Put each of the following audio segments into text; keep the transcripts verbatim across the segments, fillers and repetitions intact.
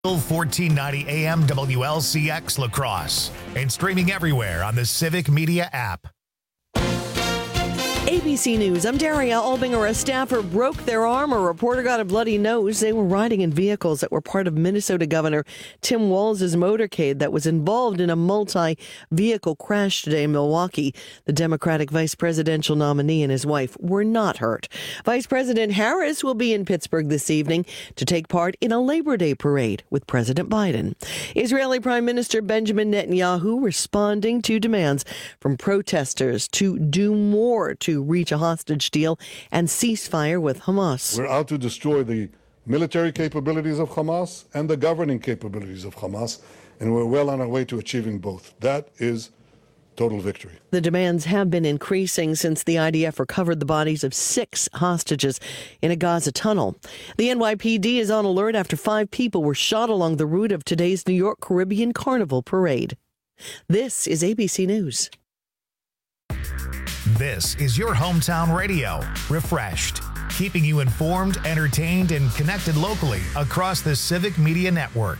fourteen ninety A M W L C X La Crosse and streaming everywhere on the Civic Media app. A B C News, I'm Daria Albinger. A staffer broke their arm. A reporter got a bloody nose. They were riding in vehicles that were part of Minnesota Governor Tim Walz's motorcade that was involved in a multi-vehicle crash today in Milwaukee. The Democratic vice presidential nominee and his wife were not hurt. Vice President Harris will be in Pittsburgh this evening to take part in a Labor Day parade with President Biden. Israeli Prime Minister Benjamin Netanyahu responding to demands from protesters to do more to reach a hostage deal and ceasefire with Hamas. We're out to destroy the military capabilities of Hamas and the governing capabilities of Hamas, and we're well on our way to achieving both. That is total victory. The demands have been increasing since the I D F recovered the bodies of six hostages in a Gaza tunnel. The N Y P D is on alert after five people were shot along the route of today's New York Caribbean Carnival parade. This is A B C News. This is your hometown radio, Refreshed, keeping you informed, entertained, and connected locally across the Civic Media Network.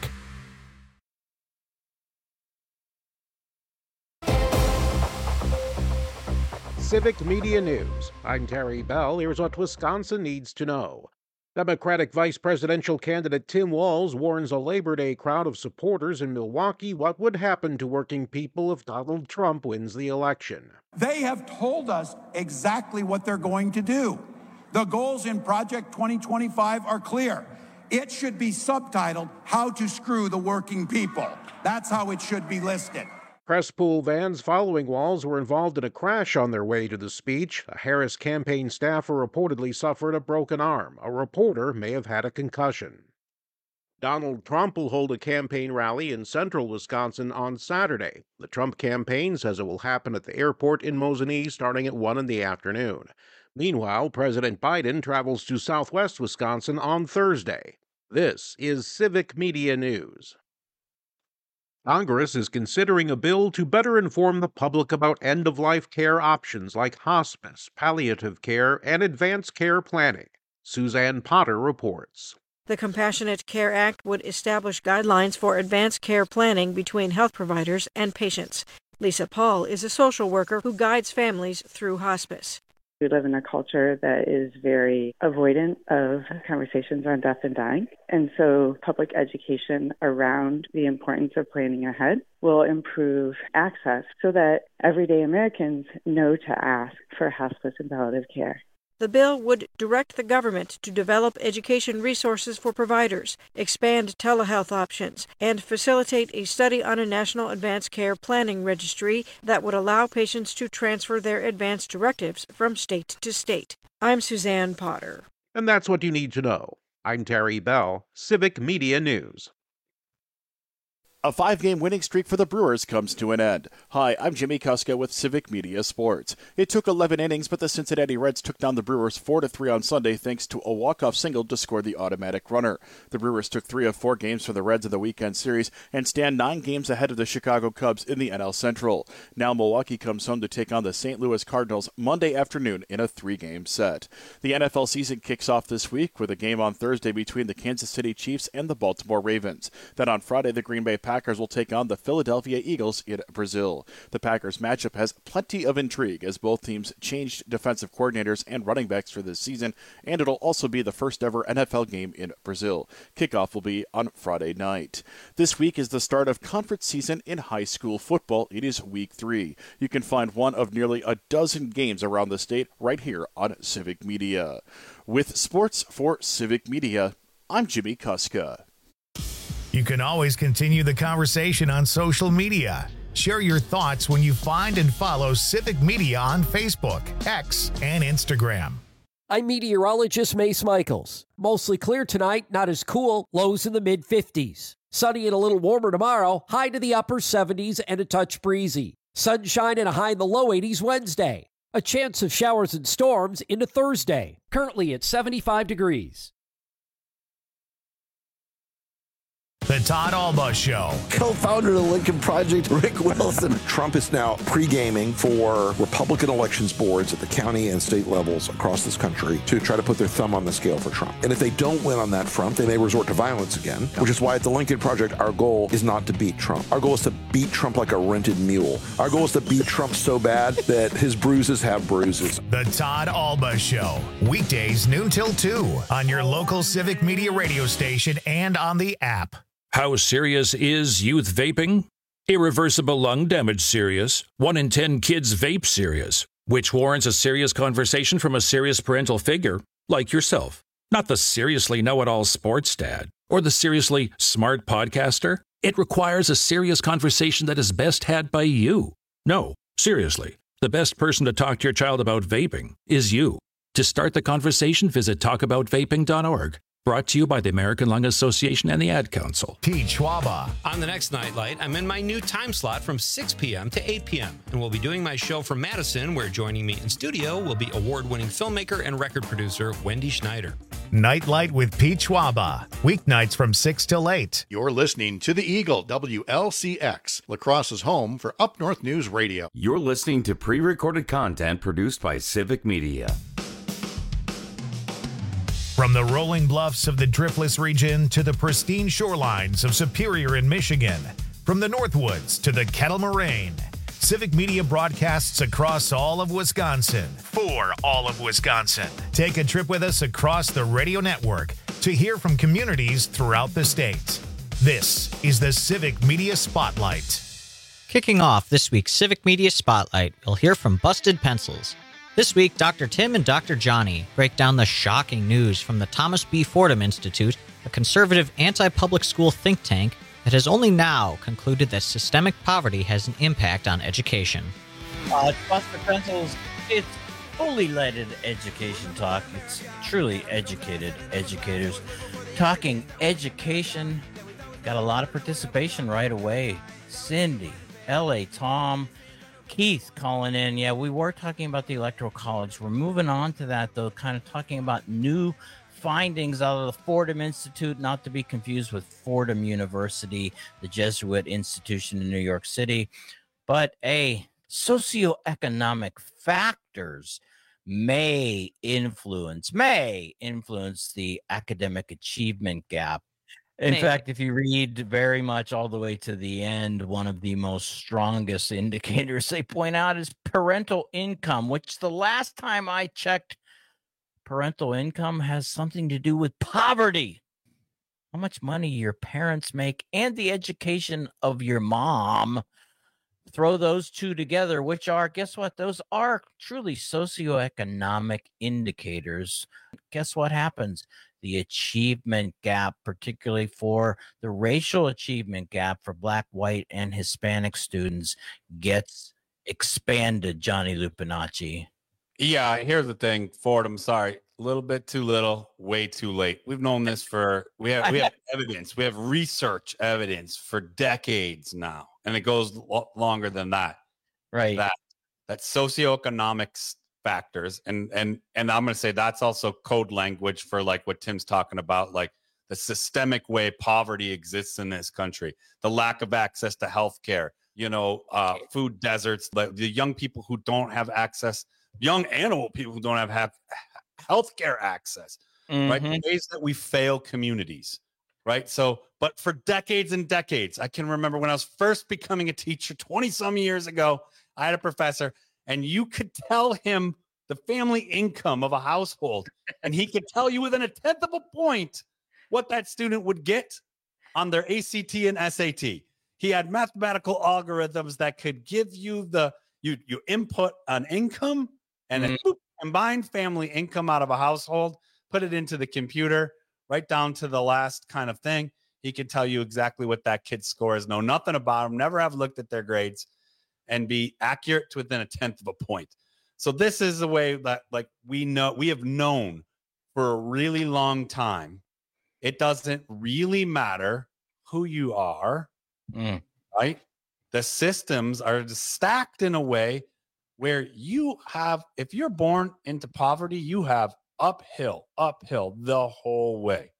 Civic Media News. I'm Terry Bell. Here's what Wisconsin needs to know. Democratic vice presidential candidate Tim Walz warns a Labor Day crowd of supporters in Milwaukee what would happen to working people if Donald Trump wins the election. They have told us exactly what they're going to do. The goals in Project twenty twenty-five are clear. It should be subtitled, How to Screw the Working People. That's how it should be listed. Press pool vans following Walz were involved in a crash on their way to the speech. A Harris campaign staffer reportedly suffered a broken arm. A reporter may have had a concussion. Donald Trump will hold a campaign rally in central Wisconsin on Saturday. The Trump campaign says it will happen at the airport in Mosinee starting at one in the afternoon. Meanwhile, President Biden travels to southwest Wisconsin on Thursday. This is Civic Media News. Congress is considering a bill to better inform the public about end-of-life care options like hospice, palliative care, and advanced care planning. Suzanne Potter reports. The Compassionate Care Act would establish guidelines for advanced care planning between health providers and patients. Lisa Paul is a social worker who guides families through hospice. We live in a culture that is very avoidant of conversations on death and dying. And so public education around the importance of planning ahead will improve access so that everyday Americans know to ask for hospice and palliative care. The bill would direct the government to develop education resources for providers, expand telehealth options, and facilitate a study on a national advanced care planning registry that would allow patients to transfer their advanced directives from state to state. I'm Suzanne Potter. And that's what you need to know. I'm Terry Bell, Civic Media News. A five-game winning streak for the Brewers comes to an end. Hi, I'm Jimmy Kuska with Civic Media Sports. It took eleven innings, but the Cincinnati Reds took down the Brewers four to three on Sunday thanks to a walk-off single to score the automatic runner. The Brewers took three of four games from the Reds in the weekend series and stand nine games ahead of the Chicago Cubs in the N L Central. Now Milwaukee comes home to take on the Saint Louis Cardinals Monday afternoon in a three-game set. The N F L season kicks off this week with a game on Thursday between the Kansas City Chiefs and the Baltimore Ravens. Then on Friday, the Green Bay Packers will take on the Philadelphia Eagles in Brazil. The Packers matchup has plenty of intrigue as both teams changed defensive coordinators and running backs for this season, and it'll also be the first ever N F L game in Brazil. Kickoff will be on Friday night. This week is the start of conference season in high school football. It is week three. You can find one of nearly a dozen games around the state right here on Civic Media. With sports for Civic Media, I'm Jimmy Kuska. You can always continue the conversation on social media. Share your thoughts when you find and follow Civic Media on Facebook, X, and Instagram. I'm meteorologist Mace Michaels. Mostly clear tonight, not as cool, lows in the mid fifties. Sunny and a little warmer tomorrow, high to the upper seventies and a touch breezy. Sunshine and a high in the low eighties Wednesday. A chance of showers and storms into Thursday, currently at seventy-five degrees. The Todd Alba Show. Co-founder of the Lincoln Project, Rick Wilson. Trump is now pre-gaming for Republican elections boards at the county and state levels across this country to try to put their thumb on the scale for Trump. And if they don't win on that front, they may resort to violence again, which is why at the Lincoln Project, our goal is not to beat Trump. Our goal is to beat Trump like a rented mule. Our goal is to beat Trump so bad that his bruises have bruises. The Todd Alba Show. Weekdays noon till two on your local Civic Media radio station and on the app. How serious is youth vaping? Irreversible lung damage serious. One in ten kids vape serious, which warrants a serious conversation from a serious parental figure like yourself. Not the seriously know-it-all sports dad or the seriously smart podcaster. It requires a serious conversation that is best had by you. No, seriously, the best person to talk to your child about vaping is you. To start the conversation, visit talk about vaping dot org. Brought to you by the American Lung Association and the Ad Council. Pete Schwaba. On the next Nightlight, I'm in my new time slot from six p.m. to eight p.m. And we'll be doing my show from Madison, where joining me in studio will be award-winning filmmaker and record producer Wendy Schneider. Nightlight with Pete Schwaba. Weeknights from six till eight. You're listening to The Eagle, W L C X, La Crosse's home for Up North News Radio. You're listening to pre-recorded content produced by Civic Media. From the rolling bluffs of the Driftless region to the pristine shorelines of Superior in Michigan, from the Northwoods to the Kettle Moraine, Civic Media broadcasts across all of Wisconsin for all of Wisconsin. Take a trip with us across the radio network to hear from communities throughout the state. This is the Civic Media Spotlight. Kicking off this week's Civic Media Spotlight, we'll hear from Busted Pencils. This week, Doctor Tim and Doctor Johnny break down the shocking news from the Thomas B. Fordham Institute, a conservative anti-public school think tank that has only now concluded that systemic poverty has an impact on education. Uh, Busted Pencils, it's fully leaded education talk. It's truly educated educators talking education. Got a lot of participation right away. Cindy, L A, Tom, Keith calling in. Yeah, we were talking about the Electoral College. We're moving on to that, though, kind of talking about new findings out of the Fordham Institute, not to be confused with Fordham University, the Jesuit institution in New York City. But a socioeconomic factors may influence, may influence the academic achievement gap. In Maybe. fact, if you read very much all the way to the end, one of the most strongest indicators they point out is parental income, which the last time I checked, parental income has something to do with poverty. How much money your parents make and the education of your mom. Throw those two together, which are, guess what? Those are truly socioeconomic indicators. Guess what happens? The achievement gap, particularly for the racial achievement gap for Black, white, and Hispanic students, gets expanded, Johnny Lupinacci. Yeah, here's the thing, Fordham, sorry, a little bit too little, way too late. We've known this for, we have we have evidence, we have research evidence for decades now, and it goes lo- longer than that. Right. That, that socioeconomics factors, and and and I'm going to say that's also code language for like what Tim's talking about, like the systemic way poverty exists in this country, the lack of access to healthcare, you know, uh, food deserts, the, the young people who don't have access, young and old people who don't have, have healthcare access, mm-hmm. right? The ways that we fail communities, right? So, but for decades and decades, I can remember when I was first becoming a teacher twenty some years ago, I had a professor, and you could tell him the family income of a household, and he could tell you within a tenth of a point what that student would get on their A C T and S A T. He had mathematical algorithms that could give you the, you, you input an income and mm-hmm. a combined family income out of a household, put it into the computer, right down to the last kind of thing. He could tell you exactly what that kid's score is, know nothing about them, never have looked at their grades, and be accurate to within a tenth of a point. So this is the way that, like, we know, we have known for a really long time, it doesn't really matter who you are, mm. right? The systems are stacked in a way where you have, if you're born into poverty, you have uphill, uphill the whole way.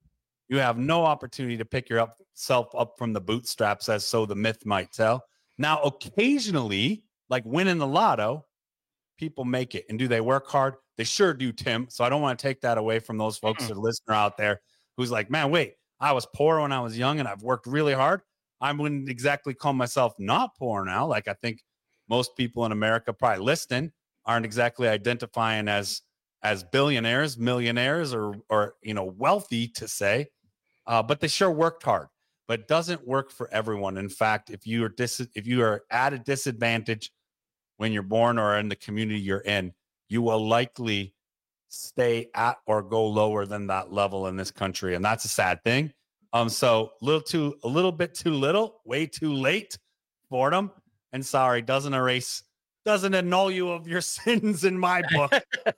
You have no opportunity to pick yourself up from the bootstraps, as so the myth might tell. Now, occasionally, like winning the lotto, people make it. And do they work hard? They sure do, Tim. So I don't want to take that away from those folks, mm-hmm. the listener out there who's like, man, wait, I was poor when I was young and I've worked really hard. I wouldn't exactly call myself not poor now. Like I think most people in America probably listening aren't exactly identifying as as billionaires, millionaires, or or you know, wealthy to say. Uh, but they sure worked hard, but it doesn't work for everyone. In fact, if you are dis- if you are at a disadvantage when you're born or in the community you're in, you will likely stay at or go lower than that level in this country, and that's a sad thing. Um, so little too, a little bit too little, way too late, Fordham. And sorry, doesn't erase, doesn't annul you of your sins in my book.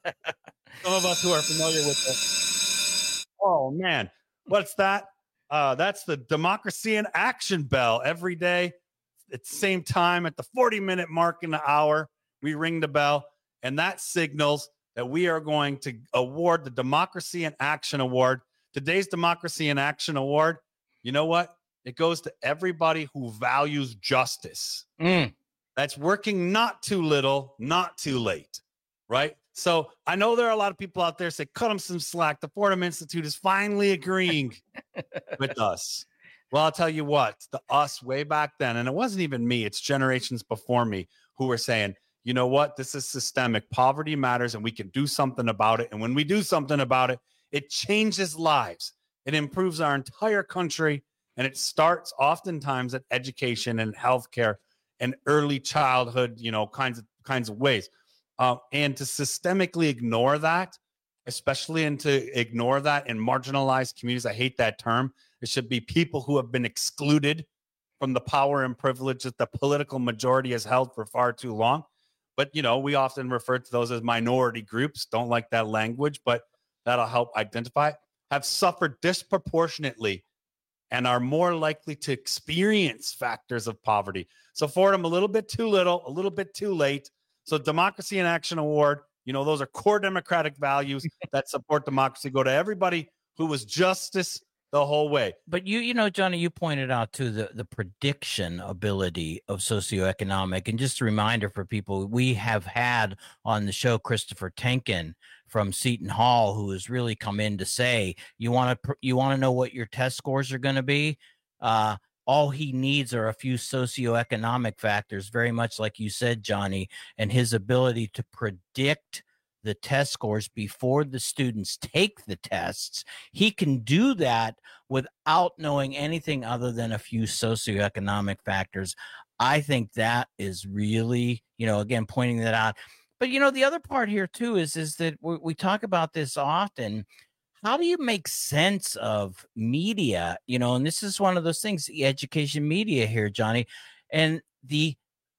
Some of us who are familiar with this. Oh man. What's that? Uh, that's the Democracy in Action bell. Every day at the same time at the forty minute mark in the hour, we ring the bell, and that signals that we are going to award the Democracy in Action Award. Today's Democracy in Action Award, you know what? It goes to everybody who values justice. Mm. That's working not too little, not too late, right? So I know there are a lot of people out there say, cut them some slack. The Fordham Institute is finally agreeing with us. Well, I'll tell you what, the us way back then, and it wasn't even me, it's generations before me who were saying, you know what, this is systemic. Poverty matters, and we can do something about it. And when we do something about it, it changes lives. It improves our entire country, and it starts oftentimes at education and healthcare and early childhood, you know, kinds of kinds of ways. Uh, and to systemically ignore that, especially and to ignore that in marginalized communities, I hate that term. It should be people who have been excluded from the power and privilege that the political majority has held for far too long. But, you know, we often refer to those as minority groups. Don't like that language, but that'll help identify it. Have suffered disproportionately and are more likely to experience factors of poverty. So Fordham, a little bit too little, a little bit too late. So Democracy in Action Award, you know, those are core democratic values that support democracy. Go to everybody who was justice the whole way. But you, you know, Johnny, you pointed out too the, the prediction ability of socioeconomic. And just a reminder for people, we have had on the show Christopher Tenkin from Seton Hall, who has really come in to say, you want to you want to know what your test scores are going to be? Uh, all he needs are a few socioeconomic factors, very much like you said, Johnny, and his ability to predict the test scores before the students take the tests. He can do that without knowing anything other than a few socioeconomic factors. I think that is really, you know, again, pointing that out. But, you know, the other part here, too, is, is that we, we talk about this often. How do you make sense of media? You know, and this is one of those things, the education media here, Johnny. And the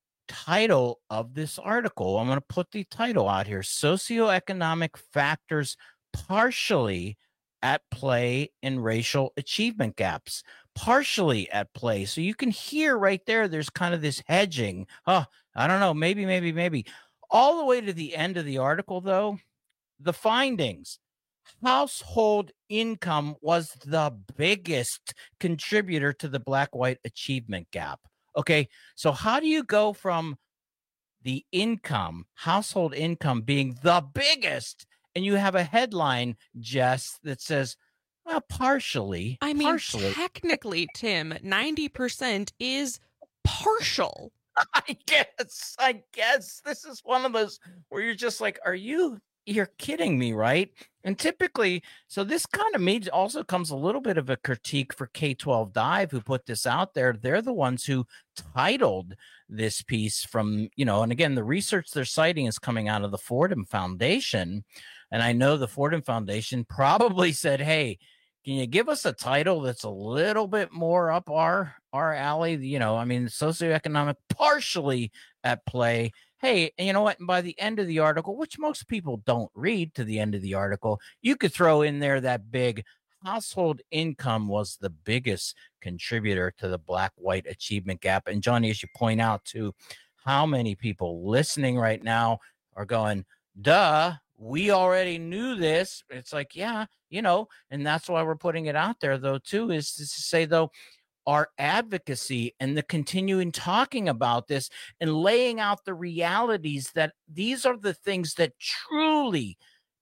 title of this article, I'm going to put the title out here, Socioeconomic Factors Partially at Play in Racial Achievement Gaps. Partially at play. So you can hear right there, there's kind of this hedging. Oh, I don't know, maybe, maybe, maybe. All the way to the end of the article, though, the findings. Household income was the biggest contributor to the black-white achievement gap. Okay, so how do you go from the income, household income being the biggest, and you have a headline, Jess, that says, well, partially. I mean, partially. Technically, Tim, ninety percent is partial. I guess, I guess this is one of those where you're just like, are you, you're kidding me, right? And typically, so this kind of means also comes a little bit of a critique for K twelve Dive, who put this out there. They're the ones who titled this piece from, you know, and again, the research they're citing is coming out of the Fordham Foundation. And I know the Fordham Foundation probably said, hey, can you give us a title that's a little bit more up our, our alley? You know, I mean, socioeconomic partially at play. Hey, you know what? And by the end of the article, which most people don't read to the end of the article, you could throw in there that big household income was the biggest contributor to the black-white achievement gap. And Johnny, as you point out too, how many people listening right now are going, duh, we already knew this. It's like, yeah, you know, and that's why we're putting it out there, though, too, is to say, though, our advocacy and the continuing talking about this and laying out the realities that these are the things that truly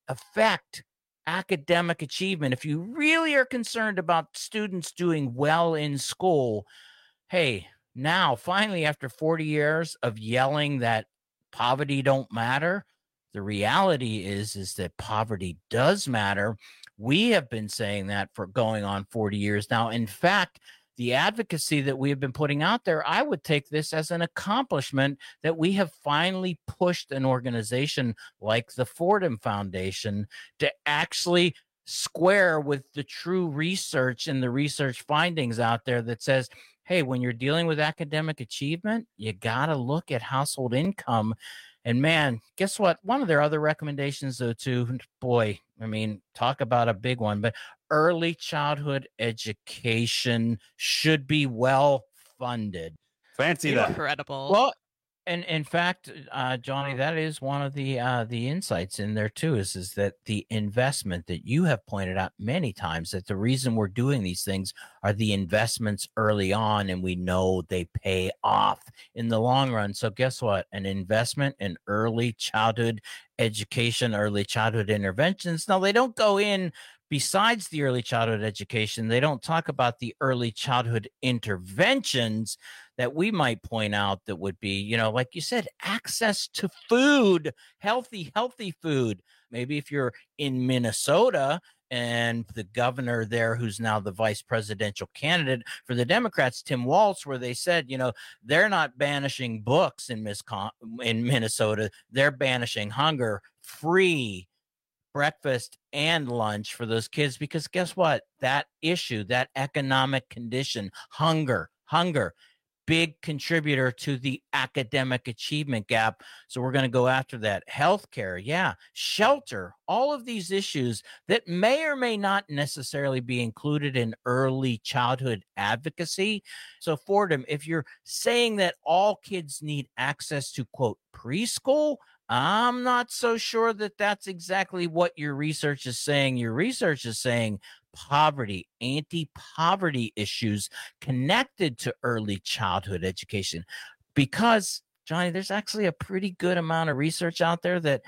affect academic achievement. If you really are concerned about students doing well in school, hey, now finally, after forty years of yelling that poverty don't matter, the reality is, is that poverty does matter. We have been saying that for going on forty years now. In fact, the advocacy that we have been putting out there, I would take this as an accomplishment that we have finally pushed an organization like the Fordham Foundation to actually square with the true research and the research findings out there that says, hey, when you're dealing with academic achievement, you got to look at household income. And man, guess what? One of their other recommendations, though, too, boy, I mean, talk about a big one, but early childhood education should be well funded. Fancy that. Incredible. Well, and in fact, uh, Johnny, that is one of the uh, the insights in there too. Is is that the investment that you have pointed out many times, that the reason we're doing these things are the investments early on, and we know they pay off in the long run. So guess what? An investment in early childhood education, early childhood interventions. Now they don't go in. Besides the early childhood education, they don't talk about the early childhood interventions that we might point out that would be, you know, like you said, access to food, healthy, healthy food. Maybe if you're in Minnesota and the governor there, who's now the vice presidential candidate for the Democrats, Tim Walz, where they said, you know, they're not banishing books in, Miscon- in Minnesota. They're banishing hunger, free breakfast and lunch for those kids, because guess what? That issue, that economic condition, hunger, hunger, big contributor to the academic achievement gap. So we're going to go after that. Healthcare, yeah, shelter, all of these issues that may or may not necessarily be included in early childhood advocacy. So Fordham, if you're saying that all kids need access to, quote, preschool, I'm not so sure that that's exactly what your research is saying. Your research is saying poverty, anti-poverty issues connected to early childhood education. Because, Johnny, there's actually a pretty good amount of research out there that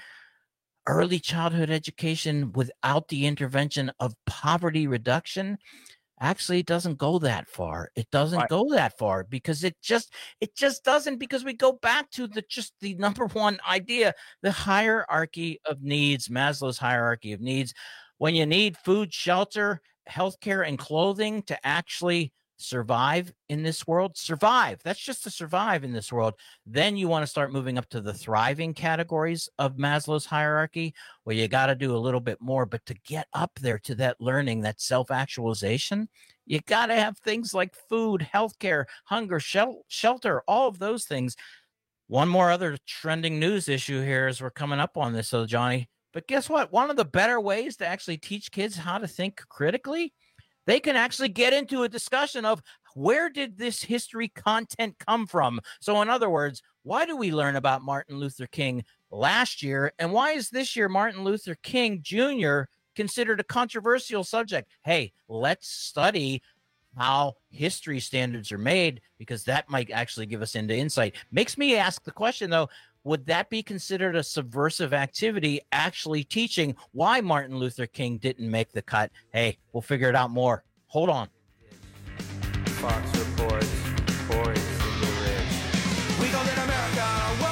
early childhood education without the intervention of poverty reduction actually it doesn't go that far. It doesn't right. go that far because it just it just doesn't, because we go back to the just the number one idea, the hierarchy of needs, Maslow's hierarchy of needs. When you need food, shelter, healthcare, and clothing to actually survive in this world, survive. That's just to survive in this world. Then you want to start moving up to the thriving categories of Maslow's hierarchy, where you got to do a little bit more. But to get up there to that learning, that self-actualization, you got to have things like food, healthcare, hunger, shel- shelter, all of those things. One more other trending news issue here as we're coming up on this, so Johnny. But guess what? One of the better ways to actually teach kids how to think critically, they can actually get into a discussion of where did this history content come from? So in other words, why do we learn about Martin Luther King last year? And why is this year Martin Luther King Junior considered a controversial subject? Hey, let's study how history standards are made, because that might actually give us into insight. Makes me ask the question, though, would that be considered a subversive activity, actually teaching why Martin Luther King didn't make the cut? Hey, we'll figure it out more. Hold on. Fox reports, boys in the rich. We gon' let America,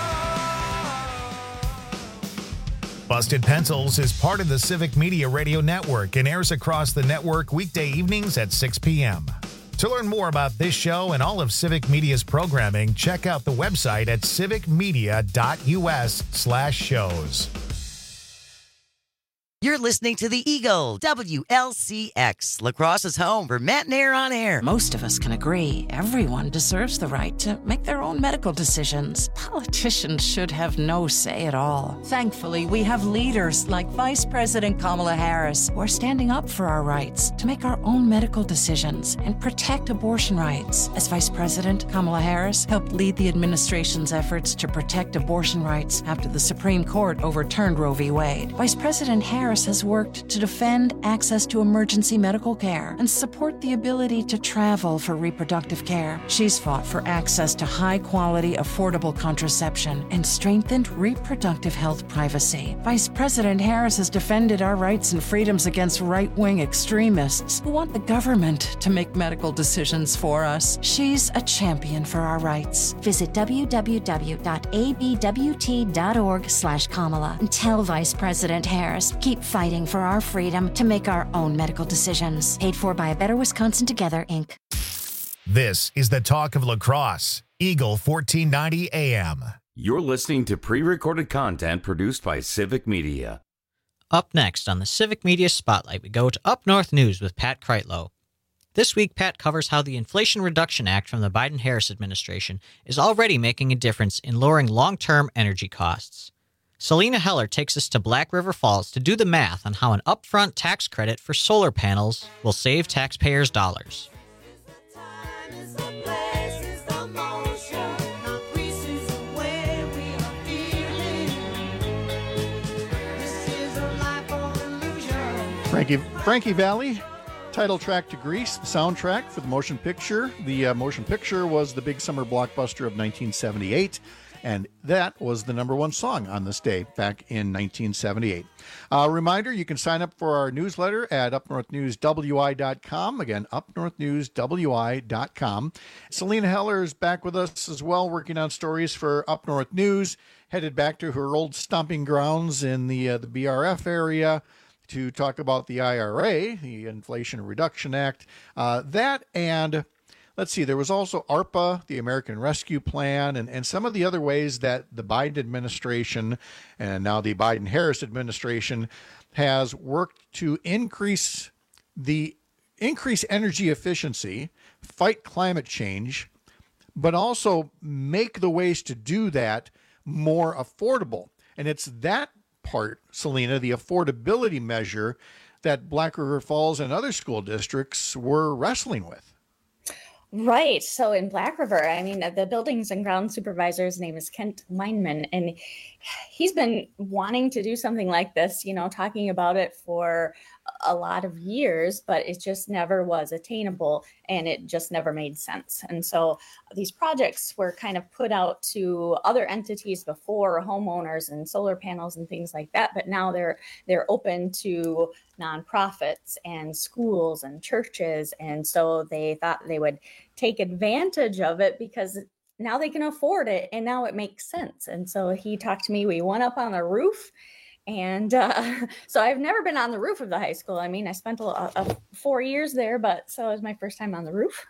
whoa! Busted Pencils is part of the Civic Media Radio Network and airs across the network weekday evenings at six p.m. To learn more about this show and all of Civic Media's programming, check out the website at civicmedia.us slash shows. You're listening to the Eagle, W L C X, La Crosse's home for Matt and Air on Air. Most of us can agree everyone deserves the right to make their own medical decisions. Politicians should have no say at all. Thankfully, we have leaders like Vice President Kamala Harris who are standing up for our rights to make our own medical decisions and protect abortion rights. As Vice President, Kamala Harris helped lead the administration's efforts to protect abortion rights after the Supreme Court overturned Roe v. Wade. Vice President Harris has worked to defend access to emergency medical care and support the ability to travel for reproductive care. She's fought for access to high-quality, affordable contraception and strengthened reproductive health privacy. Vice President Harris has defended our rights and freedoms against right-wing extremists who want the government to make medical decisions for us. She's a champion for our rights. Visit w w w dot a b w t dot org slash Kamala and tell Vice President Harris, keep fighting for our freedom to make our own medical decisions. Paid for by A Better Wisconsin Together, Incorporated. This is the talk of La Crosse, Eagle fourteen ninety A M. You're listening to pre-recorded content produced by Civic Media. Up next on the Civic Media Spotlight, we go to Up North News with Pat Kreitlow. This week, Pat covers how the Inflation Reduction Act from the Biden-Harris administration is already making a difference in lowering long-term energy costs. Selena Heller takes us to Black River Falls to do the math on how an upfront tax credit for solar panels will save taxpayers dollars. Frankie, Frankie Valli, title track to Grease, the soundtrack for the motion picture. The uh, motion picture was the big summer blockbuster of nineteen seventy-eight. And that was the number one song on this day back in nineteen seventy-eight. A uh, reminder, you can sign up for our newsletter at up north news w i dot com. Again, up north news w i dot com. Selena Heller is back with us as well, working on stories for Up North News, headed back to her old stomping grounds in the, uh, the B R F area to talk about the I R A, the Inflation Reduction Act. Uh, that and... Let's see, there was also ARPA, the American Rescue Plan, and, and some of the other ways that the Biden administration and now the Biden-Harris administration has worked to increase the increase energy efficiency, fight climate change, but also make the ways to do that more affordable. And it's that part, Selena, the affordability measure that Black River Falls and other school districts were wrestling with. Right. So in Black River, I mean, the buildings and ground supervisor's name is Kent Weinman, and he's been wanting to do something like this, you know, talking about it for a lot of years, but it just never was attainable and it just never made sense. And so these projects were kind of put out to other entities before, homeowners and solar panels and things like that. But now they're they're open to nonprofits and schools and churches. And so they thought they would take advantage of it because now they can afford it and now it makes sense. And so he talked to me. We went up on the roof. And uh, so I've never been on the roof of the high school. I mean, I spent a, a four years there, but so it was my first time on the roof,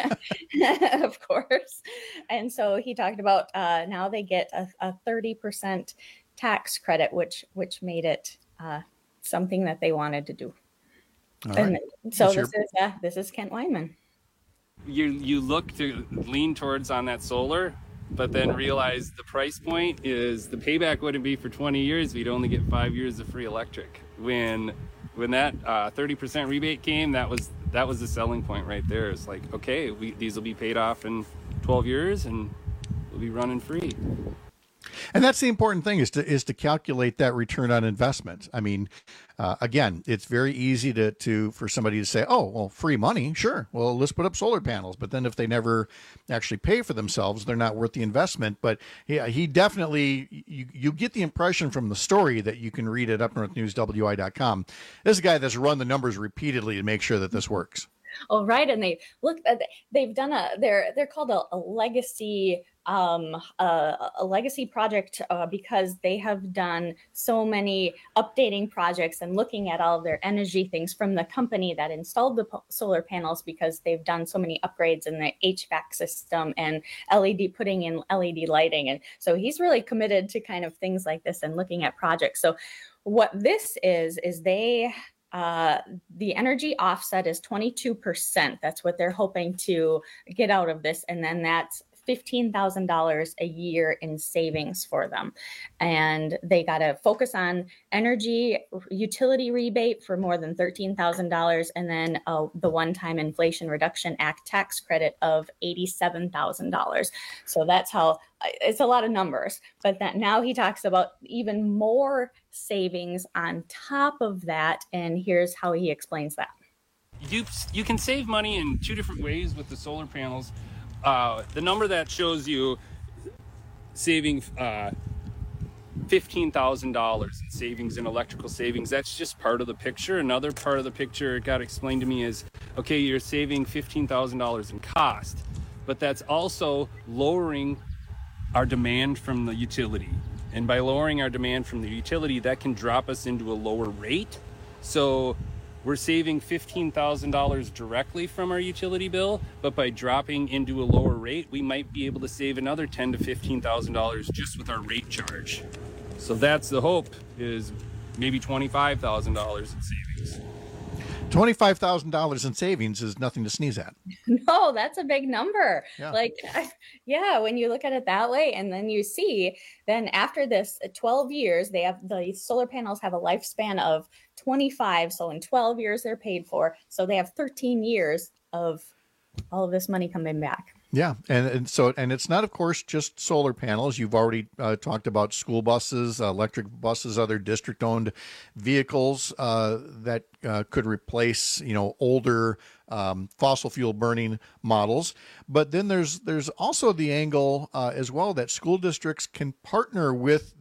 of course. And so he talked about uh, now they get a, a thirty percent tax credit, which which made it uh, something that they wanted to do. All and right. so What's this your- is uh, this is Kent Weinman. You you look to lean towards on that solar, but then realize the price point is the payback wouldn't be for twenty years. We'd only get five years of free electric. When when that uh, thirty percent rebate came, that was that was the selling point right there. It's like, okay, we, these will be paid off in twelve years and we'll be running free. And that's the important thing is to is to calculate that return on investment. I mean, uh, again, it's very easy to to for somebody to say, oh, well, free money, sure. Well, let's put up solar panels. But then if they never actually pay for themselves, they're not worth the investment. But yeah, he definitely, you, you get the impression from the story that you can read at up north news w i dot com. This is a guy that's run the numbers repeatedly to make sure that this works. Oh, right. And they look, they've done a, they're, they're called a, a legacy, um, a, a legacy project uh, because they have done so many updating projects and looking at all of their energy things from the company that installed the po- solar panels, because they've done so many upgrades in the H V A C system and L E D, putting in L E D lighting. And so he's really committed to kind of things like this and looking at projects. So what this is, is they, Uh, the energy offset is twenty-two percent. That's what they're hoping to get out of this. And then that's fifteen thousand dollars a year in savings for them. And they got to focus on energy utility rebate for more than thirteen thousand dollars. And then uh, the one-time Inflation Reduction Act tax credit of eighty-seven thousand dollars. So that's how, it's a lot of numbers. But that now he talks about even more savings on top of that. And here's how he explains that. You, you can save money in two different ways with the solar panels. Uh, the number that shows you saving uh, fifteen thousand dollars in savings in electrical savings, that's just part of the picture. Another part of the picture it got explained to me is, okay, you're saving fifteen thousand dollars in cost, but that's also lowering our demand from the utility. And by lowering our demand from the utility, that can drop us into a lower rate. So we're saving fifteen thousand dollars directly from our utility bill, but by dropping into a lower rate, we might be able to save another ten thousand to fifteen thousand dollars just with our rate charge. So that's the hope, is maybe twenty-five thousand dollars in savings. twenty-five thousand dollars in savings is nothing to sneeze at. No, that's a big number. Yeah. Like, yeah, when you look at it that way, and then you see, then after this twelve years, they have, the solar panels have a lifespan of twenty-five. So in twelve years, they're paid for. So they have thirteen years of all of this money coming back. Yeah. And, and so, and it's not, of course, just solar panels. You've already uh, talked about school buses, uh, electric buses, other district owned vehicles uh, that uh, could replace, you know, older um, fossil fuel burning models. But then there's, there's also the angle uh, as well that school districts can partner with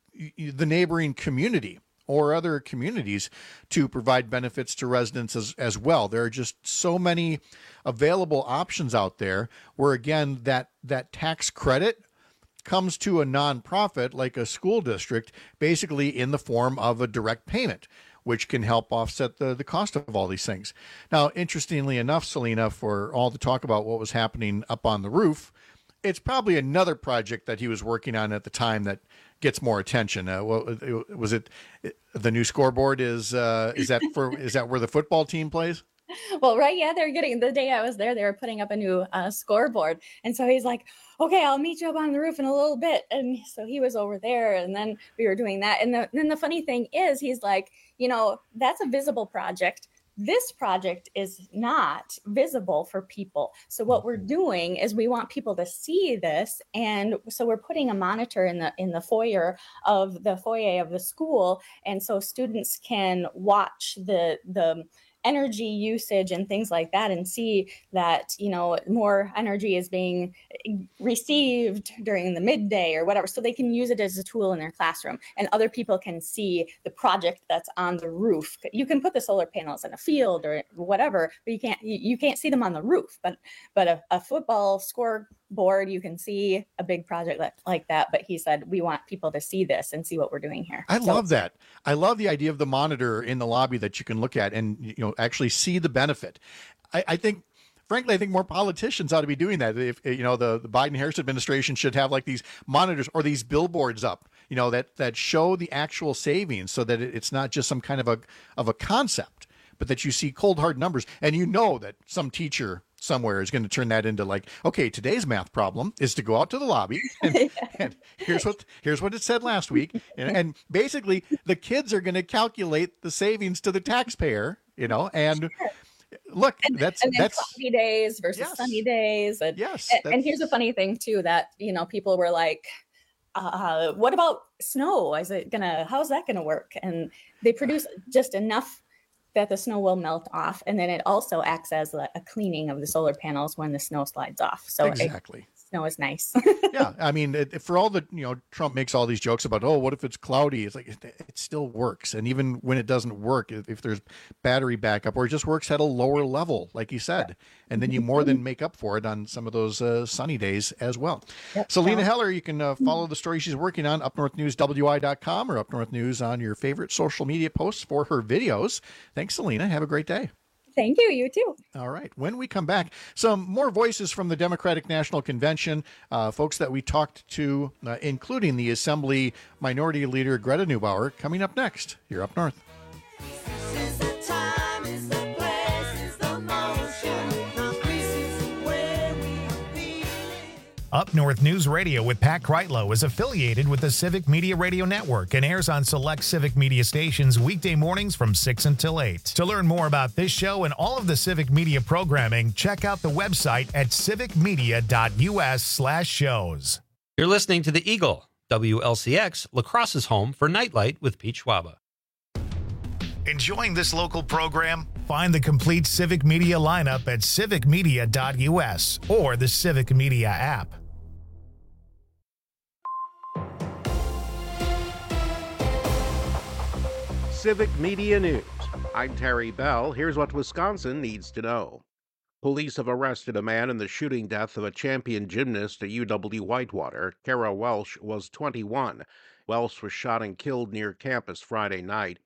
the neighboring community or other communities to provide benefits to residents as, as well. There are just so many available options out there where, again, that, that tax credit comes to a nonprofit like a school district, basically in the form of a direct payment, which can help offset the, the cost of all these things. Now, interestingly enough, Selena, for all the talk about what was happening up on the roof, it's probably another project that he was working on at the time that gets more attention. Uh, what, was it the new scoreboard? Is uh, is that for is that where the football team plays? Well, right. Yeah, they're getting, the day I was there, they were putting up a new uh, scoreboard. And so he's like, okay, I'll meet you up on the roof in a little bit. And so he was over there, and then we were doing that. And the, then the funny thing is, he's like, you know, that's a visible project. This project is not visible for people. So what we're doing is we want people to see this. And so we're putting a monitor in the in the foyer of the foyer of the school. And so students can watch the the energy usage and things like that, and see that, you know, more energy is being received during the midday or whatever, so they can use it as a tool in their classroom, and other people can see the project that's on the roof. You can put the solar panels in a field or whatever, but you can't you, you can't see them on the roof. But but a, a football scoreboard, you can see a big project like, like that. But he said, we want people to see this and see what we're doing here. I so, love that. I love the idea of the monitor in the lobby that you can look at and, you know, actually see the benefit. I, I think, frankly, I think more politicians ought to be doing that. If, you know, the, the Biden-Harris administration should have like these monitors or these billboards up, you know, that, that show the actual savings, so that it, it's not just some kind of a, of a concept, but that you see cold hard numbers. And you know that some teacher somewhere is going to turn that into like, okay, today's math problem is to go out to the lobby and, yeah. and here's what here's what it said last week, and, and basically the kids are going to calculate the savings to the taxpayer, you know, and sure. Look, and, that's and then that's cloudy days versus yes. sunny days, and yes, and, and here's a funny thing too, that, you know, people were like, uh, what about snow? Is it gonna? How's that gonna work? And they produce just enough that the snow will melt off, and then it also acts as a, a cleaning of the solar panels when the snow slides off. So exactly. It, Snow is nice. Yeah, I mean, it, for all the, you know, Trump makes all these jokes about, oh, what if it's cloudy? It's like, it, it still works. And even when it doesn't work, if, if there's battery backup, or it just works at a lower level, like you said, and then you more than make up for it on some of those uh, sunny days as well. Yep. Selena Heller, you can uh, follow the story she's working on, up north news w i dot com or Up North News on your favorite social media posts for her videos. Thanks, Selena. Have a great day. Thank you. You too. All right. When we come back, some more voices from the Democratic National Convention, uh, folks that we talked to, uh, including the Assembly Minority Leader Greta Neubauer, coming up next here Up North. Up North News Radio with Pat Kreitlow is affiliated with the Civic Media Radio Network and airs on select Civic Media stations weekday mornings from six until eight. To learn more about this show and all of the Civic Media programming, check out the website at civicmedia.us slash shows. You're listening to The Eagle, W L C X, La Crosse's home for Nightlight with Pete Schwaba. Enjoying this local program? Find the complete Civic Media lineup at civic media dot u s or the Civic Media app. Civic Media News. I'm Terry Bell. Here's what Wisconsin needs to know. Police have arrested a man in the shooting death of a champion gymnast at U W Whitewater. Kara Welsh was twenty-one. Welsh was shot and killed near campus Friday night.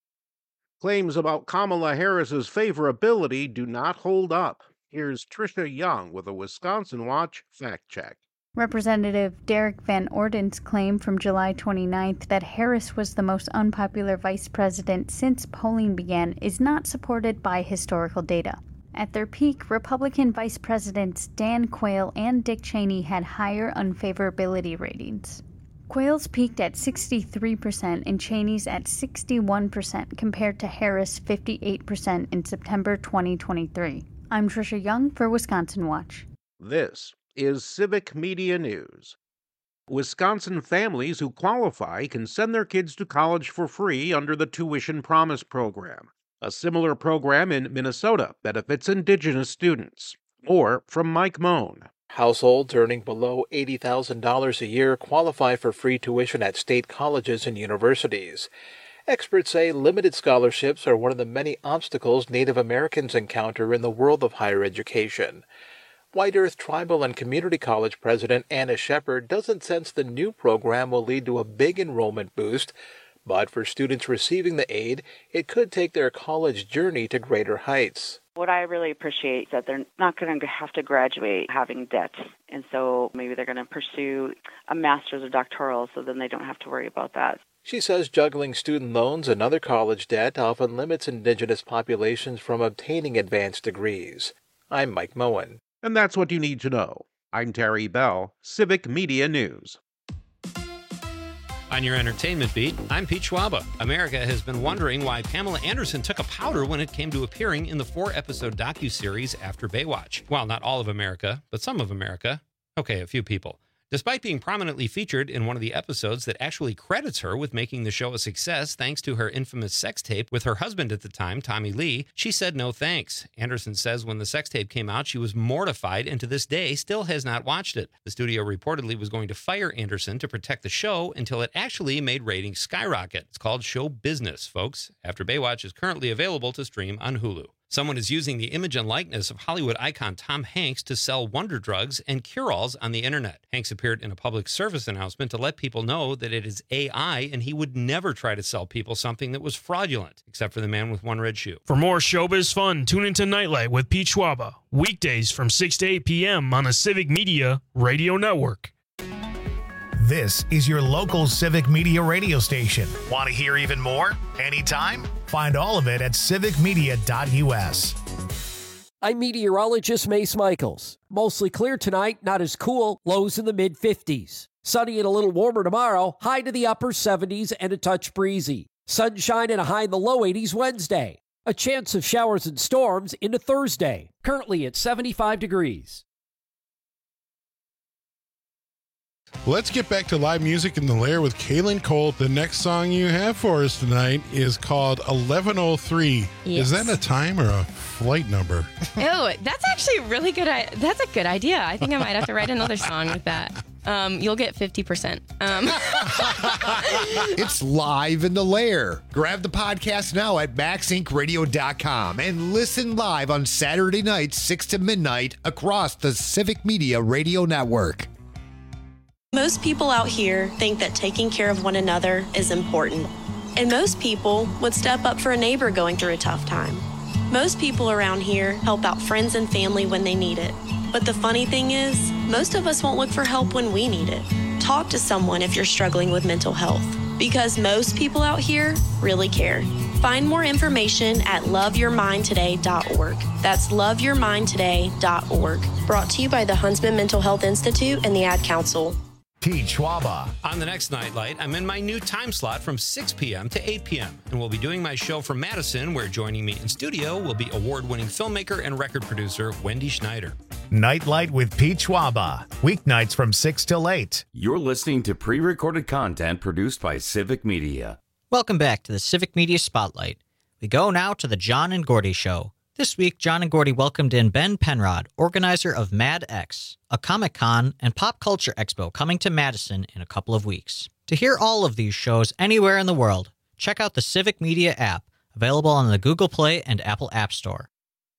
Claims about Kamala Harris's favorability do not hold up. Here's Tricia Young with a Wisconsin Watch fact check. Representative Derek Van Orden's claim from July twenty-ninth that Harris was the most unpopular vice president since polling began is not supported by historical data. At their peak, Republican Vice Presidents Dan Quayle and Dick Cheney had higher unfavorability ratings. Quayle's peaked at sixty-three percent and Cheney's at sixty-one percent compared to Harris' fifty-eight percent in September twenty twenty-three. I'm Tricia Young for Wisconsin Watch. This is Civic Media News. Wisconsin families who qualify can send their kids to college for free under the Tuition Promise program. A similar program in Minnesota benefits Indigenous students. More from Mike Moan. Households earning below eighty thousand dollars a year qualify for free tuition at state colleges and universities. Experts say limited scholarships are one of the many obstacles Native Americans encounter in the world of higher education. White Earth Tribal and Community College President Anna Shepard doesn't sense the new program will lead to a big enrollment boost, but for students receiving the aid, it could take their college journey to greater heights. What I really appreciate is that they're not going to have to graduate having debt, and so maybe they're going to pursue a master's or doctoral, so then they don't have to worry about that. She says juggling student loans and other college debt often limits Indigenous populations from obtaining advanced degrees. I'm Mike Moen. And that's what you need to know. I'm Terry Bell, Civic Media News. On your entertainment beat, I'm Pete Schwaba. America has been wondering why Pamela Anderson took a powder when it came to appearing in the four-episode docuseries After Baywatch. Well, not all of America, but some of America. Okay, a few people. Despite being prominently featured in one of the episodes that actually credits her with making the show a success thanks to her infamous sex tape with her husband at the time, Tommy Lee, she said no thanks. Anderson says when the sex tape came out, she was mortified and to this day still has not watched it. The studio reportedly was going to fire Anderson to protect the show until it actually made ratings skyrocket. It's called Show Business, folks. After Baywatch is currently available to stream on Hulu. Someone is using the image and likeness of Hollywood icon Tom Hanks to sell wonder drugs and cure-alls on the internet. Hanks appeared in a public service announcement to let people know that it is A I and he would never try to sell people something that was fraudulent, except for the man with one red shoe. For more showbiz fun, tune into Nightlight with Pete Schwaba, weekdays from six to eight p.m. on the Civic Media Radio Network. This is your local Civic Media radio station. Want to hear even more? Anytime? Find all of it at civic media dot u s. I'm meteorologist Mace Michaels. Mostly clear tonight, not as cool, lows in the mid fifties. Sunny and a little warmer tomorrow, high to the upper seventies and a touch breezy. Sunshine and a high in the low eighties Wednesday. A chance of showers and storms into Thursday. Currently at seventy-five degrees. Let's get back to live music in the lair with Kaylin Colt. The next song you have for us tonight is called eleven oh three. Yes. Is that a time or a flight number? Oh, that's actually a really good. I- That's a good idea. I think I might have to write another song with that. Um, you'll get fifty percent. Um. It's live in the lair. Grab the podcast now at max inc radio dot com and listen live on Saturday nights, six to midnight, across the Civic Media Radio Network. Most people out here think that taking care of one another is important. And most people would step up for a neighbor going through a tough time. Most people around here help out friends and family when they need it. But the funny thing is, most of us won't look for help when we need it. Talk to someone if you're struggling with mental health, because most people out here really care. Find more information at love your mind today dot org. That's love your mind today dot org. Brought to you by the Huntsman Mental Health Institute and the Ad Council. Pete Schwaba. On the next Nightlight, I'm in my new time slot from six p.m. to eight p.m. and we'll be doing my show from Madison, where joining me in studio will be award-winning filmmaker and record producer Wendy Schneider. Nightlight with Pete Schwaba. Weeknights from six till eight. You're listening to pre-recorded content produced by Civic Media. Welcome back to the Civic Media Spotlight. We go now to the John and Gordy Show. This week, John and Gordy welcomed in Ben Penrod, organizer of MadX, a Comic-Con and pop culture expo coming to Madison in a couple of weeks. To hear all of these shows anywhere in the world, check out the Civic Media app, available on the Google Play and Apple App Store.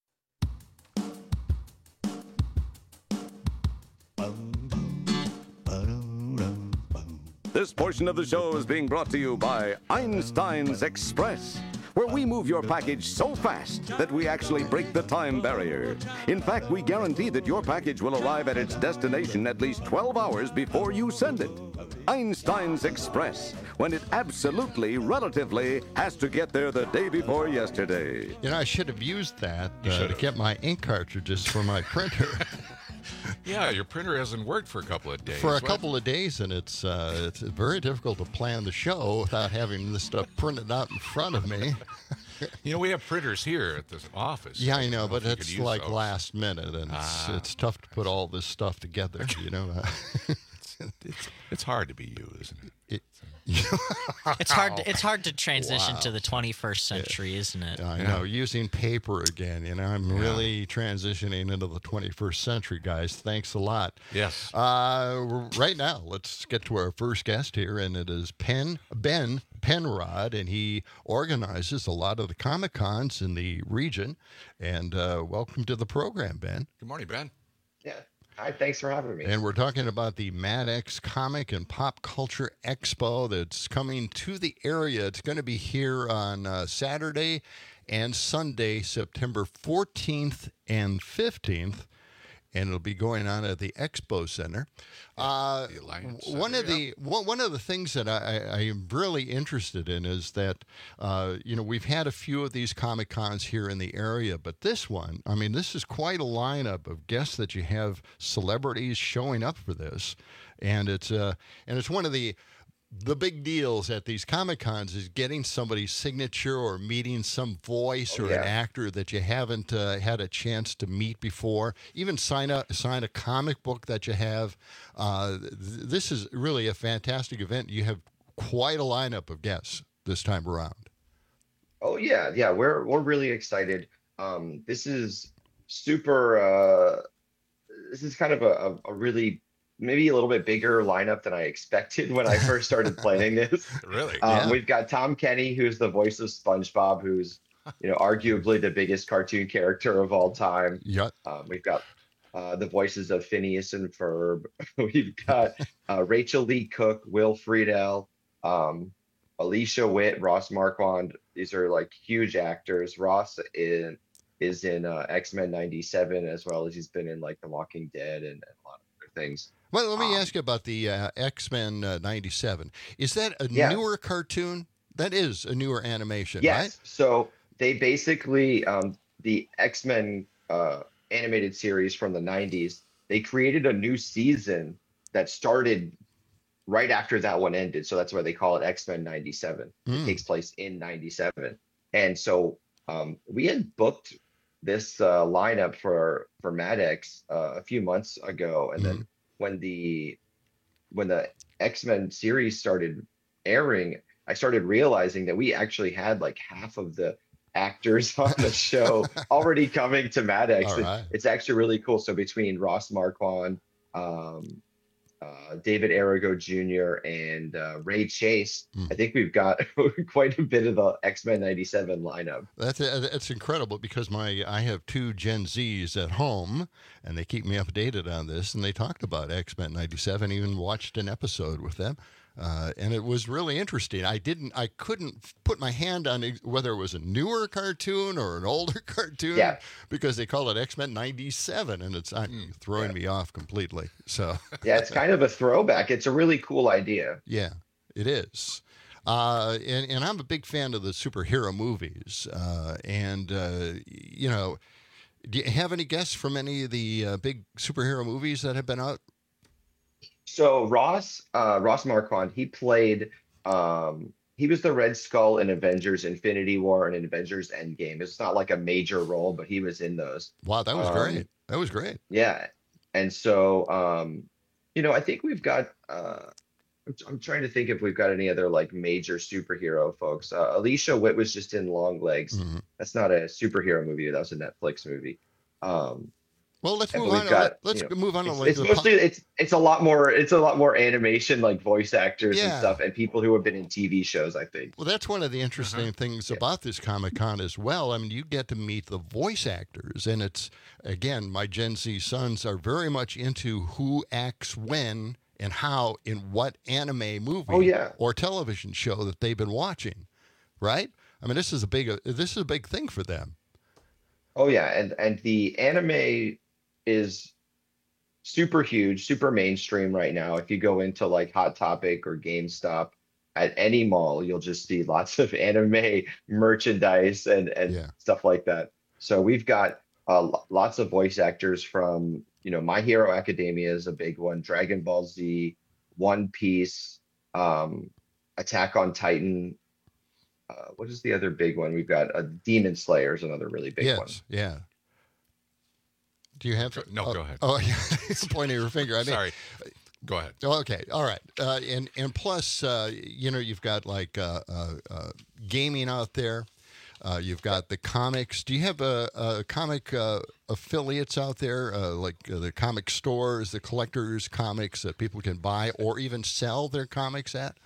This portion of the show is being brought to you by Einstein's Express, where we move your package so fast that we actually break the time barrier. In fact, we guarantee that your package will arrive at its destination at least twelve hours before you send it. Einstein's Express, when it absolutely, relatively, has to get there the day before yesterday. You know, I should have used that uh, to get my ink cartridges for my printer. Yeah, your printer hasn't worked for a couple of days. For a What? couple of days, and it's uh, it's very difficult to plan the show without having this stuff printed out in front of me. You know, we have printers here at this office. Yeah, I know, don't but if you could it's use like those. last minute, and it's, Ah. it's tough to put all this stuff together, you know. it's, it's, it's hard to be you, isn't it? it It's hard. To, it's hard to transition Wow. to the twenty-first century, isn't it? I know, using paper again. You know, I'm Yeah. really transitioning into the twenty-first century, guys. Thanks a lot. Yes. Uh, right now, let's get to our first guest here, and it is Penn Ben Penrod, and he organizes a lot of the Comic Cons in the region. And uh, welcome to the program, Ben. Good morning, Ben. Yeah. Hi, thanks for having me. And we're talking about the MadX Comic and Pop Culture Expo that's coming to the area. It's going to be here on uh, Saturday and Sunday, September fourteenth and fifteenth, and it'll be going on at the Expo Center. Uh, the Alliance one Center, of the one, one of the things that I, I, I am really interested in is that uh, you know, we've had a few of these Comic Cons here in the area, but this one, I mean, this is quite a lineup of guests that you have, celebrities showing up for this, and it's uh, and it's one of the the big deals at these Comic Cons is getting somebody's signature or meeting some voice Oh, or yeah. an actor that you haven't uh, had a chance to meet before. Even sign a sign a comic book that you have. Uh, th- this is really a fantastic event. You have quite a lineup of guests this time around. Oh yeah, yeah, we're we're really excited. Um, this is super. Uh, this is kind of a, a, a really maybe a little bit bigger lineup than I expected when I first started planning this. Really? Um, Yeah. We've got Tom Kenny, who's the voice of SpongeBob, who's you know arguably the biggest cartoon character of all time. Yep. Um, we've got uh, the voices of Phineas and Ferb. We've got uh, Rachel Lee Cook, Will Friedle, um, Alicia Witt, Ross Marquand. These are like huge actors. Ross in, is in uh, X-Men ninety-seven, as well as he's been in like The Walking Dead and, and a lot of other things. Well, let me ask you about the uh, X-Men uh, ninety-seven. Is that a Yeah. newer cartoon? That is a newer animation, Yes. right? So they basically um, the X-Men uh, animated series from the nineties. They created a new season that started right after that one ended. So that's why they call it X-Men ninety-seven. Mm. It takes place in ninety-seven. And so um, we had booked this uh, lineup for for MadX uh, a few months ago, and then when the when the X-Men series started airing, I started realizing that we actually had like half of the actors on the show already coming to MADX. All It- right. It's actually really cool. So between Ross Marquand, um, uh, David Arago Junior, and uh, Ray Chase, Hmm. I think we've got quite a bit of the X-Men ninety-seven lineup. That's that's incredible because my I have two Gen Zs at home, and they keep me updated on this. And they talked about X-Men ninety-seven, even watched an episode with them, uh, and it was really interesting. I didn't, I couldn't put my hand on ex- whether it was a newer cartoon or an older cartoon, Yeah. because they call it X-Men ninety-seven, and it's I'm throwing me off completely. So Yeah, it's kind of a throwback. It's a really cool idea. yeah, it is. Uh, and, and I'm a big fan of the superhero movies. Uh, and, uh, you know, do you have any guests from any of the uh, big superhero movies that have been out? So Ross, uh, Ross Marquand, he played, um, he was the Red Skull in Avengers Infinity War and Avengers Endgame. It's not like a major role, but he was in those. Wow, that was Um, great. That was great. Yeah. And so, um, you know, I think we've got, uh, I'm, I'm trying to think if we've got any other like major superhero folks. Uh, Alicia Witt was just in Long Legs. Mm-hmm. That's not a superhero movie. That was a Netflix movie. Um, Well, let's and move we've on. got, let's you know, move on to it's, like it's the mostly it's it's a lot more it's a lot more animation, like voice actors and Yeah. stuff, and people who have been in T V shows, I think. Well, that's one of the interesting things about this Comic Con as well. I mean, you get to meet the voice actors, and it's, again, my Gen Z sons are very much into who acts when and how in what anime movie Oh, yeah. or television show that they've been watching, right? I mean, this is a big uh, this is a big thing for them. Oh yeah, and and the anime is super huge, super mainstream right now. If you go into like Hot Topic or GameStop at any mall, you'll just see lots of anime merchandise and and stuff like that. So we've got uh, lo- lots of voice actors from, you know, My Hero Academia is a big one, Dragon Ball Z, One Piece, um, Attack on Titan. Uh, what is the other big one? We've got uh, Demon Slayer is another really big yes, one. yeah. Do you have? No, oh, go ahead. Oh, yeah. Pointing your finger. I mean, Sorry. Go ahead. Okay, all right, uh, and and plus, uh, you know, you've got like uh, uh, uh, gaming out there. Uh, you've got the comics. Do you have a, a comic uh, affiliates out there, uh, like uh, the comic stores, the collectors' comics that people can buy or even sell their comics at?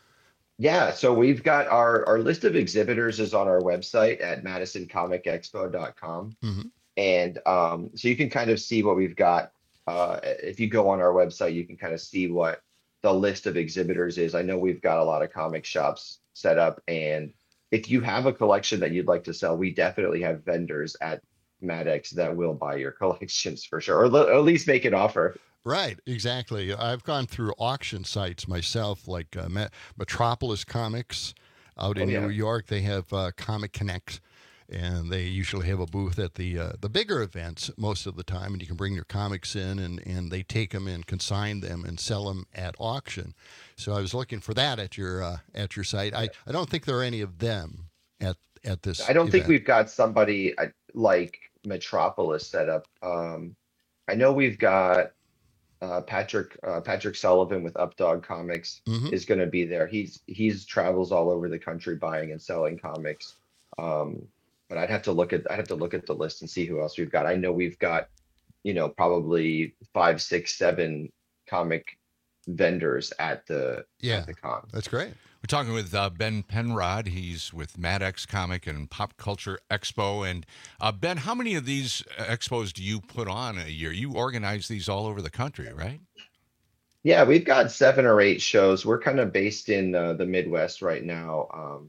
Yeah, so we've got our our list of exhibitors is on our website at madison comic expo dot com. Mm-hmm. And um, so you can kind of see what we've got. Uh, if you go on our website, you can kind of see what the list of exhibitors is. I know we've got a lot of comic shops set up, and if you have a collection that you'd like to sell, we definitely have vendors at MADX that will buy your collections for sure, or le- at least make an offer. Right, exactly. I've gone through auction sites myself, like uh, Met- Metropolis Comics out in Oh, yeah. New York. They have uh, Comic Connect, and they usually have a booth at the uh, the bigger events most of the time, and you can bring your comics in, and, and they take them and consign them and sell them at auction. So I was looking for that at your uh, at your site. I, I don't think there are any of them at at this. I don't think event. we've got somebody uh, like Metropolis set up. Um, I know we've got uh, Patrick uh, Patrick Sullivan with Updog Comics Mhm. is going to be there. He's he's travels all over the country buying and selling comics. Um, but I'd have to look at I'd have to look at the list and see who else we've got. I know we've got, you know, probably five, six, seven comic vendors at the Yeah, at the con. that's great. We're talking with uh, Ben Penrod. He's with MADX Comic and Pop Culture Expo. And uh, Ben, how many of these uh, expos do you put on a year? You organize these all over the country, right? Yeah, we've got seven or eight shows. We're kind of based in uh, the Midwest right now. Um,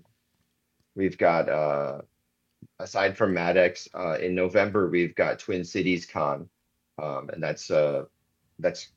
we've got, uh, aside from MADX, uh, in November we've got Twin Cities Con, um, and that's uh, that's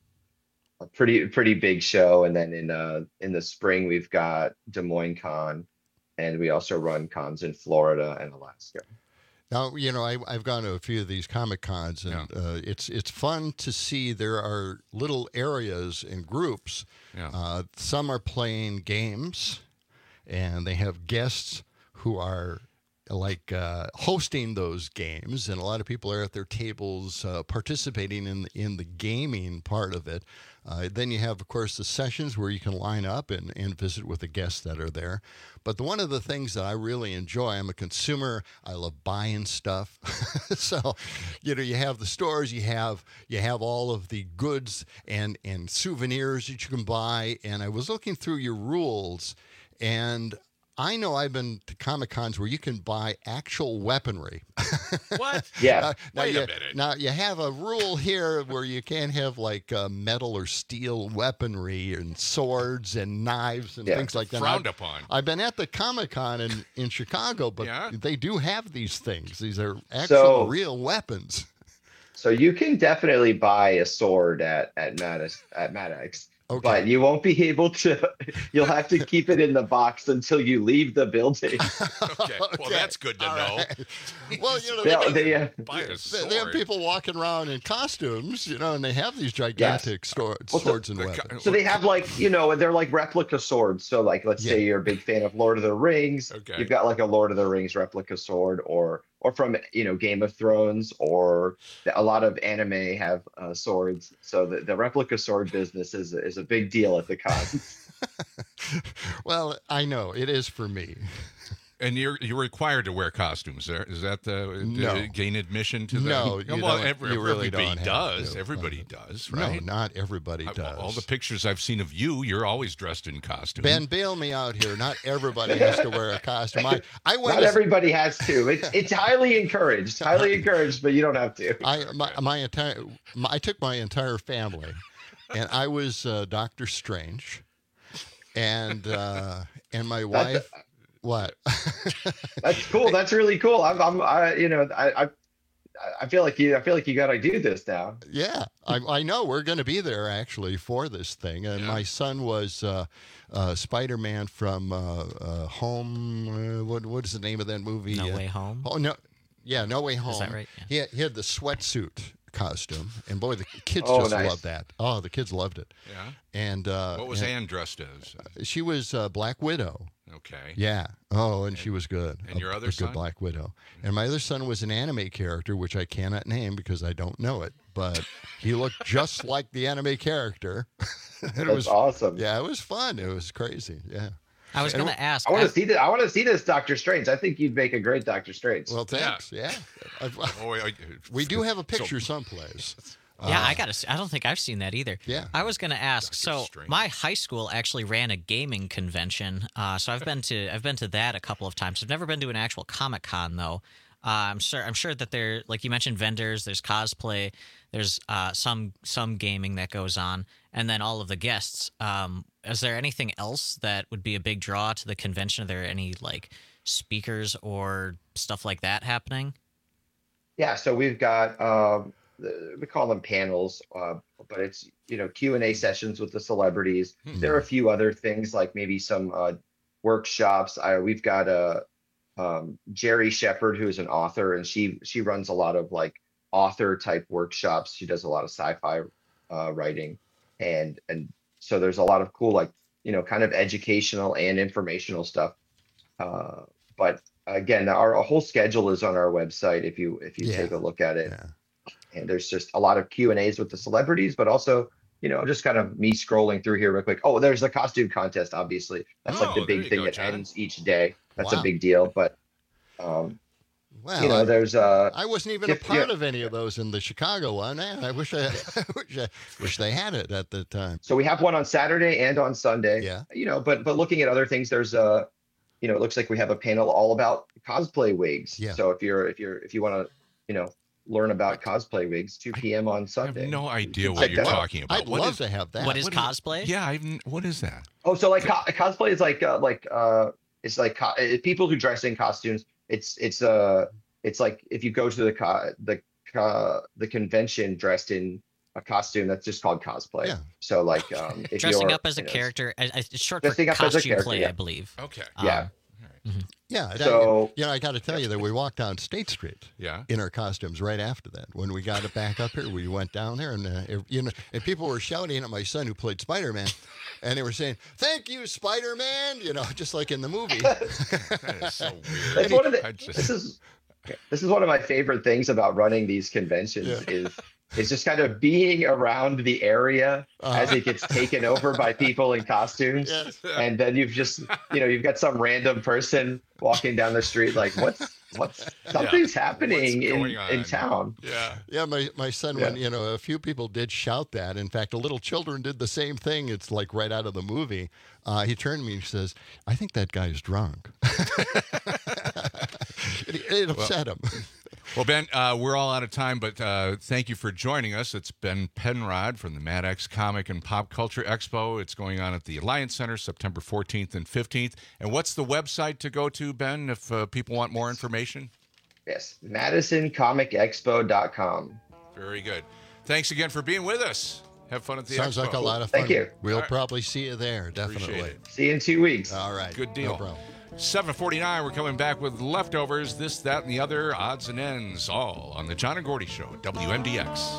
a pretty pretty big show. And then in uh, in the spring we've got Des Moines Con, and we also run cons in Florida and Alaska. Now, you know, I, I've gone to a few of these Comic Cons, and uh, it's it's fun to see there are little areas and groups. Yeah. Uh, some are playing games, and they have guests who are like uh, hosting those games, and a lot of people are at their tables uh, participating in in the gaming part of it. Uh, then you have, of course, the sessions where you can line up and, and visit with the guests that are there. But the, one of the things that I really enjoy, I'm a consumer. I love buying stuff. So, you know, you have the stores, you have you have all of the goods and and souvenirs that you can buy. And I was looking through your rules, and I know I've been to Comic-Cons where you can buy actual weaponry. What? Yeah. Uh, now, Wait you, a minute. now, you have a rule here where you can't have like uh, metal or steel weaponry and swords and knives and Yeah. things like that. Frowned I've, upon. I've been at the Comic-Con in, in Chicago, but Yeah? they do have these things. These are actual So- real weapons. So you can definitely buy a sword at at Maddox at Maddox, Okay. but you won't be able to. You'll have to keep it in the box until you leave the building. Okay. Well, that's good to All know. right. Well, you know, They- they, they, uh, Buy a they, sword. they have people walking around in costumes, you know, and they have these gigantic stor- Well, so- swords and The weapons. co- So they have like, you know, they're like replica swords. So like, let's say Yeah. you're a big fan of Lord of the Rings. Okay. You've got like a Lord of the Rings replica sword, or or from, you know, Game of Thrones, or a lot of anime have uh, swords. So the, the replica sword business is is a big deal at the con. Well, I know it is for me. And you're you're required to wear costumes. There is that the No. to gain admission to the? No, you well, don't- every, you really everybody don't have does. to. Everybody does, right? No, not everybody I- does. all the pictures I've seen of you, you're always dressed in costume. Ben, bail me out here. Not everybody has to wear a costume. I, I went. Not to- everybody has to. It's it's highly encouraged, highly encouraged, but you don't have to. I my, my entire my, I took my entire family, and I was uh, Doctor Strange, and uh, and my That's- wife. What? That's cool. That's really cool. I'm, I'm, I, you know, I, I, I feel like you, I feel like you got to do this now. Yeah, I, I know we're going to be there actually for this thing. And Yeah. my son was uh, uh, Spider-Man from uh, uh, Home. Uh, what what is the name of that movie? No Uh, Way Home? Oh no, yeah, No Way Home. Is that right? Yeah. He had, he had the sweatsuit costume, and boy, the kids Oh, just nice. loved that. Oh, the kids loved it. Yeah. And uh, What was and Anne dressed as? she was uh, Black Widow. Okay. Yeah. Oh, and she was good. and A- your other a son? good Black Widow. And my other son was an anime character, which I cannot name because I don't know it. But he looked just like the anime character. It That's was awesome. Yeah, it was fun. It was crazy. Yeah. I was And going to ask. I want to I- see that. I want to see this Doctor Strange. I think you'd make a great Doctor Strange. Well, thanks. Yeah. I've- Oh, wait, I- we do have a so- picture someplace. Yeah, Uh, I gotta. I don't think I've seen that either. Yeah. I was gonna ask. Doctor So Strange. my high school actually ran a gaming convention. Uh, so I've been to. I've been to that a couple of times. I've never been to an actual Comic Con though. Uh, I'm sure. I'm sure that there, like you mentioned, vendors. There's cosplay. There's uh, some some gaming that goes on, and then all of the guests. Um, is there anything else that would be a big draw to the convention? Are there any like speakers or stuff like that happening? Yeah. So we've got, um, the- we call them panels, uh, but it's, you know, Q and A sessions with the celebrities. Hmm. There are a few other things like maybe some uh, workshops. I, we've got a um, Jerry Shepard, who is an author, and she she runs a lot of like author type workshops. She does a lot of sci-fi uh, writing, and and so there's a lot of cool like, you know, kind of educational and informational stuff. Uh, but again, our, our whole schedule is on our website if you if you Yeah. take a look at it. Yeah. And there's just a lot of Q and A's with the celebrities, but also, you know, just kind of me scrolling through here real quick. Oh, there's the costume contest, obviously. That's like Oh, the there big you thing go, that John. ends each day. That's Wow. a big deal. But um, Well, you know, I- there's uh I wasn't even a if- part yeah. of any of those in the Chicago one. Man, I wish I, I wish I wish they had it at the time. so we have one on Saturday and on Sunday. Yeah. You know, but but looking at other things, there's uh you know, it looks like we have a panel all about cosplay wigs. Yeah. So if you're if you're if you want to, you know, learn about cosplay wigs, two p.m. on I have Sunday. no idea can what check you're that out. talking about. I'd What love is- to have that. What is what cosplay? Yeah, I've, n- what is that? Oh, so like co- cosplay is like uh, like uh it's like co- uh, people who dress in costumes. It's it's uh it's like if you go to the co- the co- the convention dressed in a costume, that's just called cosplay. Yeah. So like um if Dressing you're, up as a you know, character. I- I- It's short for Dressing up as a costume character, play, yeah. I believe. Okay. Yeah. Um, Yeah. So- I, you know, I got to tell you that we walked down State Street. Yeah. In our costumes right after that. When we got it back up here, we went down there, and uh, it- you know, and people were shouting at my son who played Spider-Man, and they were saying, "Thank you, Spider-Man!" You know, just like in the movie. That is so weird. It's one of the- I just- this is this is one of my favorite things about running these conventions Yeah. is is just kind of being around the area Uh-huh. as it gets taken over by people in costumes. Yes. And then you've just, you know, you've got some random person walking down the street like, what's, what's, something's happening in, going on? in town. Yeah. Yeah, my, my son, Yeah. when, you know, a few people did shout that. In fact, a little children did the same thing. It's like right out of the movie. Uh, he turned to me and says, "I think that guy's drunk." it, it upset him. Well, Ben, uh, we're all out of time, but uh, thank you for joining us. It's Ben Penrod from the Mad X Comic and Pop Culture Expo. It's going on at the Alliance Center September fourteenth and fifteenth. And what's the website to go to, Ben, if uh, people want more information? Yes. Madison Comic Expo dot com. Very good. Thanks again for being with us. Have fun at the Sounds expo. like a lot of fun. Thank you. We'll All right. probably see you there, definitely. Appreciate it. See you in two weeks. All right. Good deal. No problem. seven forty-nine, we're coming back with leftovers, this, that, and the other, odds and ends, all on the John and Gordy Show, W M D X.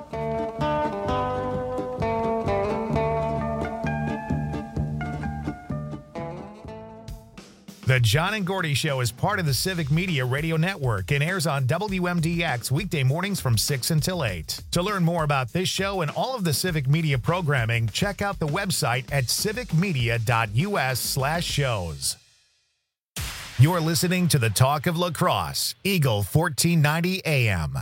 The John and Gordy Show is part of the Civic Media Radio Network and airs on W M D X weekday mornings from six until eight. To learn more about this show and all of the Civic Media programming, check out the website at civicmedia.us slash shows. You're listening to the Talk of Lacrosse, Eagle fourteen ninety A M.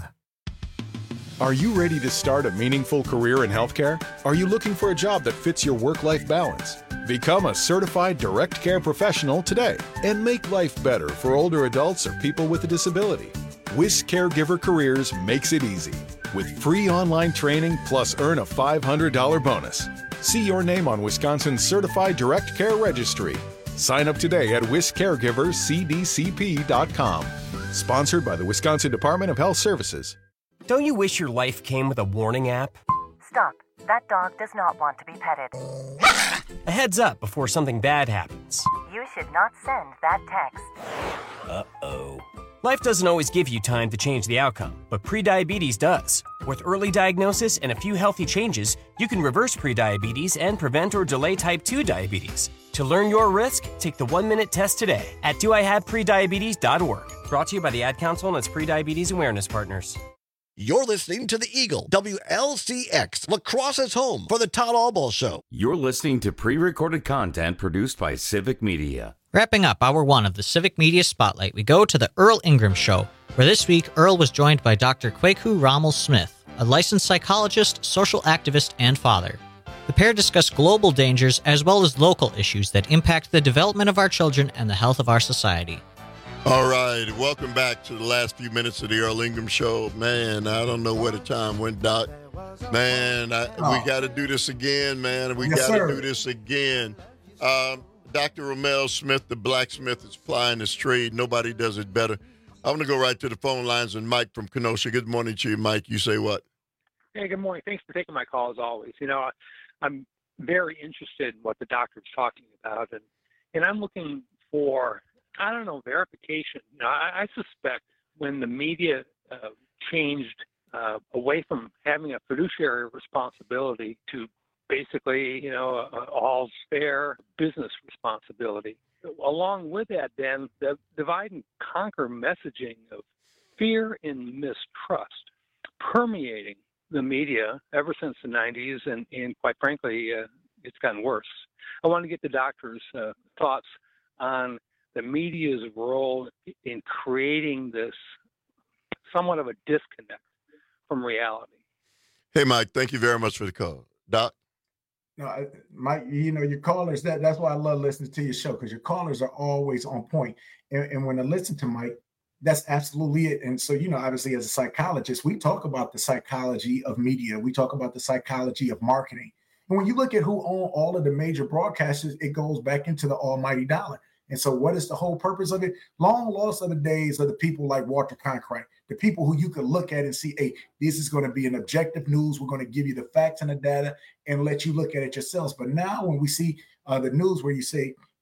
Are you ready to start a meaningful career in healthcare? Are you looking for a job that fits your work-life balance? Become a certified direct care professional today and make life better for older adults or people with a disability. WIS Caregiver Careers makes it easy with free online training plus earn a five hundred dollars bonus. See your name on Wisconsin's Certified Direct Care Registry. Sign up today at wis caregivers c d c p dot com. Sponsored by the Wisconsin Department of Health Services. Don't you wish your life came with a warning app? Stop. That dog does not want to be petted. A heads up before something bad happens. You should not send that text. Uh-oh. Life doesn't always give you time to change the outcome, but prediabetes does. With early diagnosis and a few healthy changes, you can reverse prediabetes and prevent or delay type two diabetes. To learn your risk, take the one-minute test today at do I have prediabetes dot org. Brought to you by the Ad Council and its prediabetes awareness partners. You're listening to the Eagle, W L C X, Lacrosse's home for the Todd Allball Show. You're listening to pre-recorded content produced by Civic Media. Wrapping up hour one of the Civic Media Spotlight, we go to the Earl Ingram Show, where this week Earl was joined by Doctor Kwaku Ramal-Smith, a licensed psychologist, social activist, and father. The pair discussed global dangers as well as local issues that impact the development of our children and the health of our society. All right, welcome back to the last few minutes of the Earl Ingram Show. Man, I don't know where the time went, Doc. Man, I, Oh. we got to do this again, man. We Yes, got to sir. do this again. Um, Doctor Ramel Smith, the blacksmith, is plying his trade. Nobody does it better. I'm going to go right to the phone lines and Mike from Kenosha. Good morning to you, Mike. You say what? Hey, good morning. Thanks for taking my call as always. You know, I, I'm very interested in what the doctor's talking about, and and I'm looking for, I don't know, verification. You know, I, I suspect when the media uh, changed uh, away from having a fiduciary responsibility to basically, you know, a, a all's fair business responsibility. Along with that, then, the divide and conquer messaging of fear and mistrust permeating the media ever since the nineties, and, and quite frankly, uh, it's gotten worse. I want to get the doctor's uh, thoughts on the media's role in creating this somewhat of a disconnect from reality. Hey, Mike, thank you very much for the call. Doc? No, I- Mike, you know, your callers, that, that's why I love listening to your show, because your callers are always on point. And, and when I listen to Mike, that's absolutely it. And so, you know, obviously as a psychologist, we talk about the psychology of media. We talk about the psychology of marketing. And when you look at who own all of the major broadcasters, it goes back into the almighty dollar. And so what is the whole purpose of it? Long lost are the days of the people like Walter Cronkite, the people who you could look at and see, hey, this is going to be an objective news. We're going to give you the facts and the data and let you look at it yourselves. But now when we see uh, the news where you say,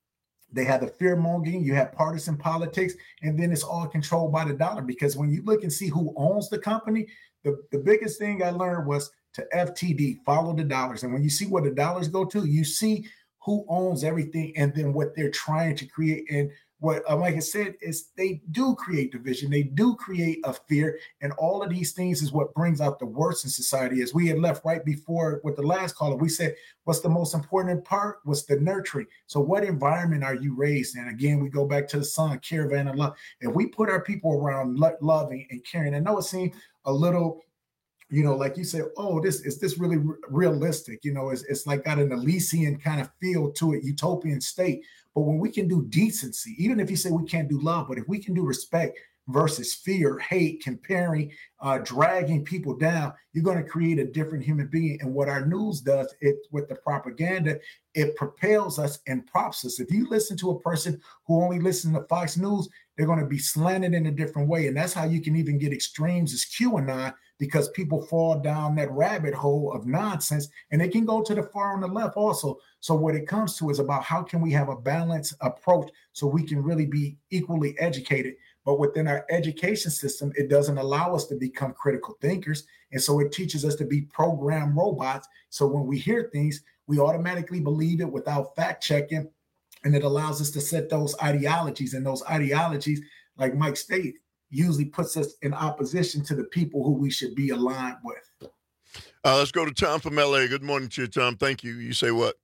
They have the fear mongering, you have partisan politics, and then it's all controlled by the dollar. Because when you look and see who owns the company, the, the biggest thing I learned was to F T D, follow the dollars. And when you see where the dollars go to, you see who owns everything and then what they're trying to create. And what, uh, like I said, is they do create division. They do create a fear. And all of these things is what brings out the worst in society. As we had left right before with the last caller, we said, what's the most important part? What's the nurturing? So what environment are you raised in? Again, we go back to the song, Caravan of Love. If we put our people around lo- loving and caring, I know it seemed a little, you know, like you said, oh, this is this really r- realistic? You know, it's, it's like got an Elysian kind of feel to it, utopian state. But when we can do decency, even if you say we can't do love, but if we can do respect versus fear, hate, comparing, uh, dragging people down, you're going to create a different human being. And what our news does, it with the propaganda, it propels us and props us. If you listen to a person who only listens to Fox News, they're going to be slanted in a different way. And that's how you can even get extremes as QAnon, because people fall down that rabbit hole of nonsense, and they can go to the far on the left also. So what it comes to is about how can we have a balanced approach so we can really be equally educated. But within our education system, it doesn't allow us to become critical thinkers. And so it teaches us to be programmed robots. So when we hear things, we automatically believe it without fact checking. And it allows us to set those ideologies, and those ideologies, like Mike stated, usually puts us in opposition to the people who we should be aligned with. Uh, let's go to Tom from L A. Good morning to you, Tom. Thank you. You say what?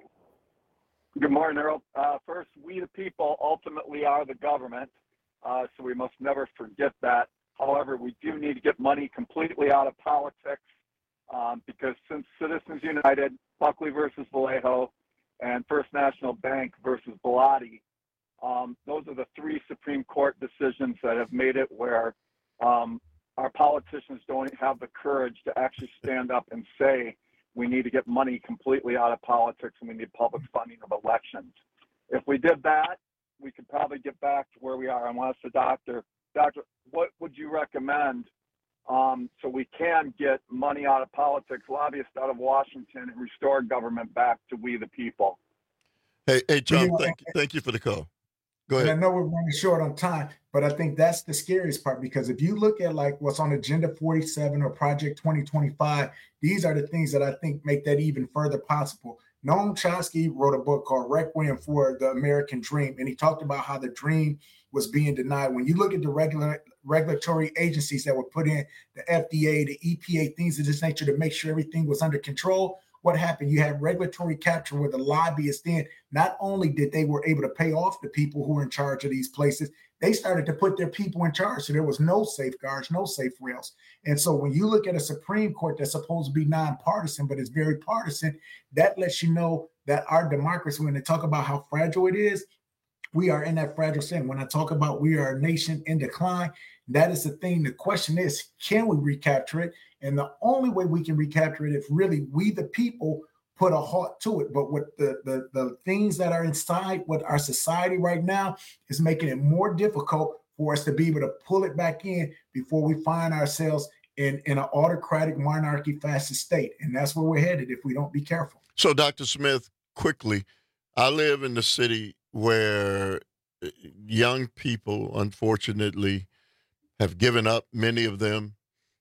Good morning, Earl. Uh, first, we the people ultimately are the government, uh, so we must never forget that. However, we do need to get money completely out of politics, um, because since Citizens United, Buckley versus Vallejo, and First National Bank versus Bilotti, Um, those are the three Supreme Court decisions that have made it where um, our politicians don't have the courage to actually stand up and say we need to get money completely out of politics and we need public funding of elections. If we did that, we could probably get back to where we are. I want to ask the doctor, doctor, what would you recommend um, so we can get money out of politics, lobbyists out of Washington, and restore government back to we the people? Hey, hey, Tom, thank you, thank you for the call. Go ahead. And I know we're running short on time, but I think that's the scariest part, because if you look at like what's on Agenda forty-seven or Project twenty twenty-five, these are the things that I think make that even further possible. Noam Chomsky wrote a book called Requiem for the American Dream, and he talked about how the dream was being denied. When you look at the regular regulatory agencies that were put in, the F D A, the E P A, things of this nature to make sure everything was under control, what happened? You had regulatory capture where the lobbyists then, not only did they were able to pay off the people who were in charge of these places, they started to put their people in charge. So there was no safeguards, no safe rails. And so when you look at a Supreme Court that's supposed to be nonpartisan, but it's very partisan, that lets you know that our democracy, when they talk about how fragile it is, we are in that fragile state. When I talk about we are a nation in decline, that is the thing. The question is, can we recapture it? And the only way we can recapture it if really we, the people, put a halt to it. But what the, the, the things that are inside what our society right now is making it more difficult for us to be able to pull it back in before we find ourselves in, in an autocratic monarchy fascist state. And that's where we're headed if we don't be careful. So, Doctor Smith, quickly, I live in the city where young people, unfortunately, have given up, many of them,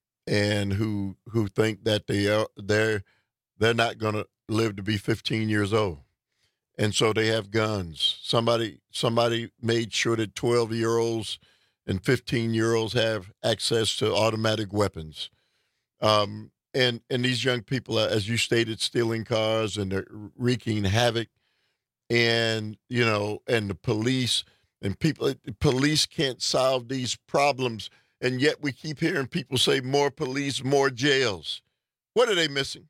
and who who think that they are they're they're not going to live to be fifteen years old, and so they have guns. Somebody somebody made sure that twelve year olds and fifteen year olds have access to automatic weapons, um, and and these young people are, as you stated, stealing cars, and they're wreaking havoc, and you know, and the police and people police can't solve these problems. And yet we keep hearing people say more police, more jails. What are they missing?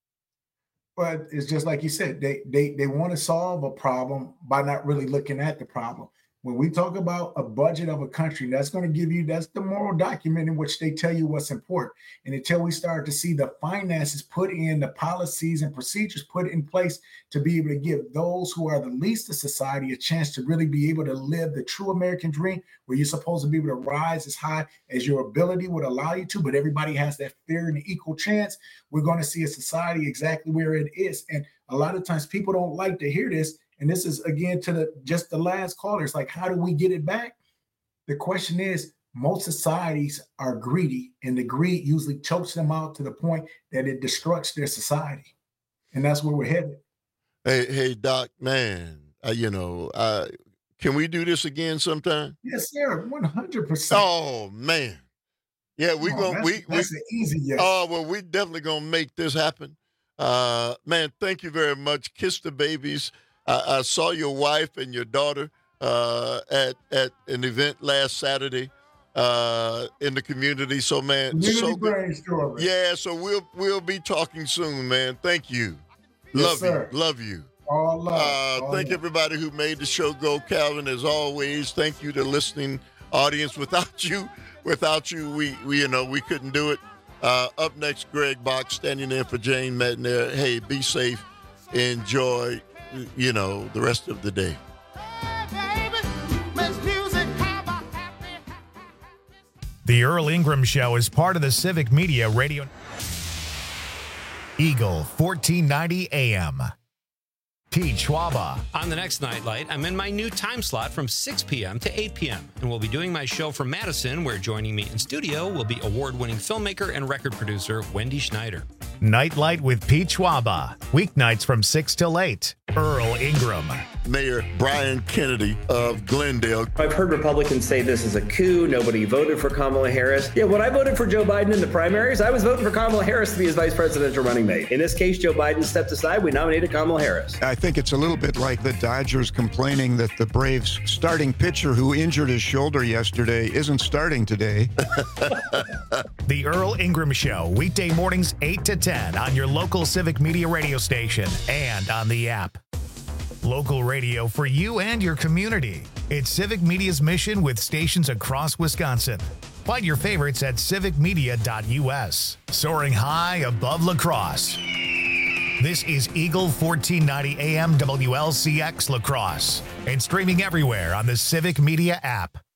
But it's just like you said, they they they want to solve a problem by not really looking at the problem. When we talk about a budget of a country, that's going to give you, that's the moral document in which they tell you what's important. And until we start to see the finances put in, the policies and procedures put in place to be able to give those who are the least of society a chance to really be able to live the true American dream, where you're supposed to be able to rise as high as your ability would allow you to, but everybody has that fair and equal chance, we're going to see a society exactly where it is. And a lot of times people don't like to hear this. And this is, again, to the just the last caller. It's like, how do we get it back? The question is, most societies are greedy, and the greed usually chokes them out to the point that it destructs their society. And that's where we're headed. Hey, hey, Doc, man, uh, you know, uh, can we do this again sometime? Yes, sir, one hundred percent. Oh, man. Yeah, we Oh, gonna that's- we that's we, an easy yes. Oh, well, we definitely gonna make this happen. Uh, man, thank you very much. Kiss the babies. I, I saw your wife and your daughter uh, at at an event last Saturday uh, in the community. So, man, Community so good. brainstorming. Yeah, so we'll we'll be talking soon, man. Thank you. Yes, love sir. you. Love you. All love. Uh, All thank love. everybody who made the show go, Calvin. As always, thank you to listening audience. Without you, without you, we, we you know we couldn't do it. Uh, up next, Greg Box standing in for Jane Metner. Hey, be safe. Enjoy, you know, the rest of the day. The Earl Ingram Show is part of the Civic Media Radio Eagle fourteen ninety A M. Pete Schwaba. On the next Nightlight, I'm in my new time slot from six p.m. to eight p.m. and we'll be doing my show from Madison, where joining me in studio will be award-winning filmmaker and record producer Wendy Schneider. Nightlight with Pete Schwaba. Weeknights from six till eight. Earl Ingram. Mayor Brian Kennedy of Glendale. I've heard Republicans say this is a coup. Nobody voted for Kamala Harris. Yeah, when I voted for Joe Biden in the primaries, I was voting for Kamala Harris to be his vice presidential running mate. In this case, Joe Biden stepped aside. We nominated Kamala Harris. I think it's a little bit like the Dodgers complaining that the Braves starting pitcher who injured his shoulder yesterday isn't starting today. The Earl Ingram Show, weekday mornings eight to ten on your local Civic Media radio station and on the app. Local radio for you and your community. It's Civic Media's mission with stations across Wisconsin. Find your favorites at civic media dot u s. Soaring high above La Crosse. This is Eagle fourteen ninety A M W L C X La Crosse and streaming everywhere on the Civic Media app.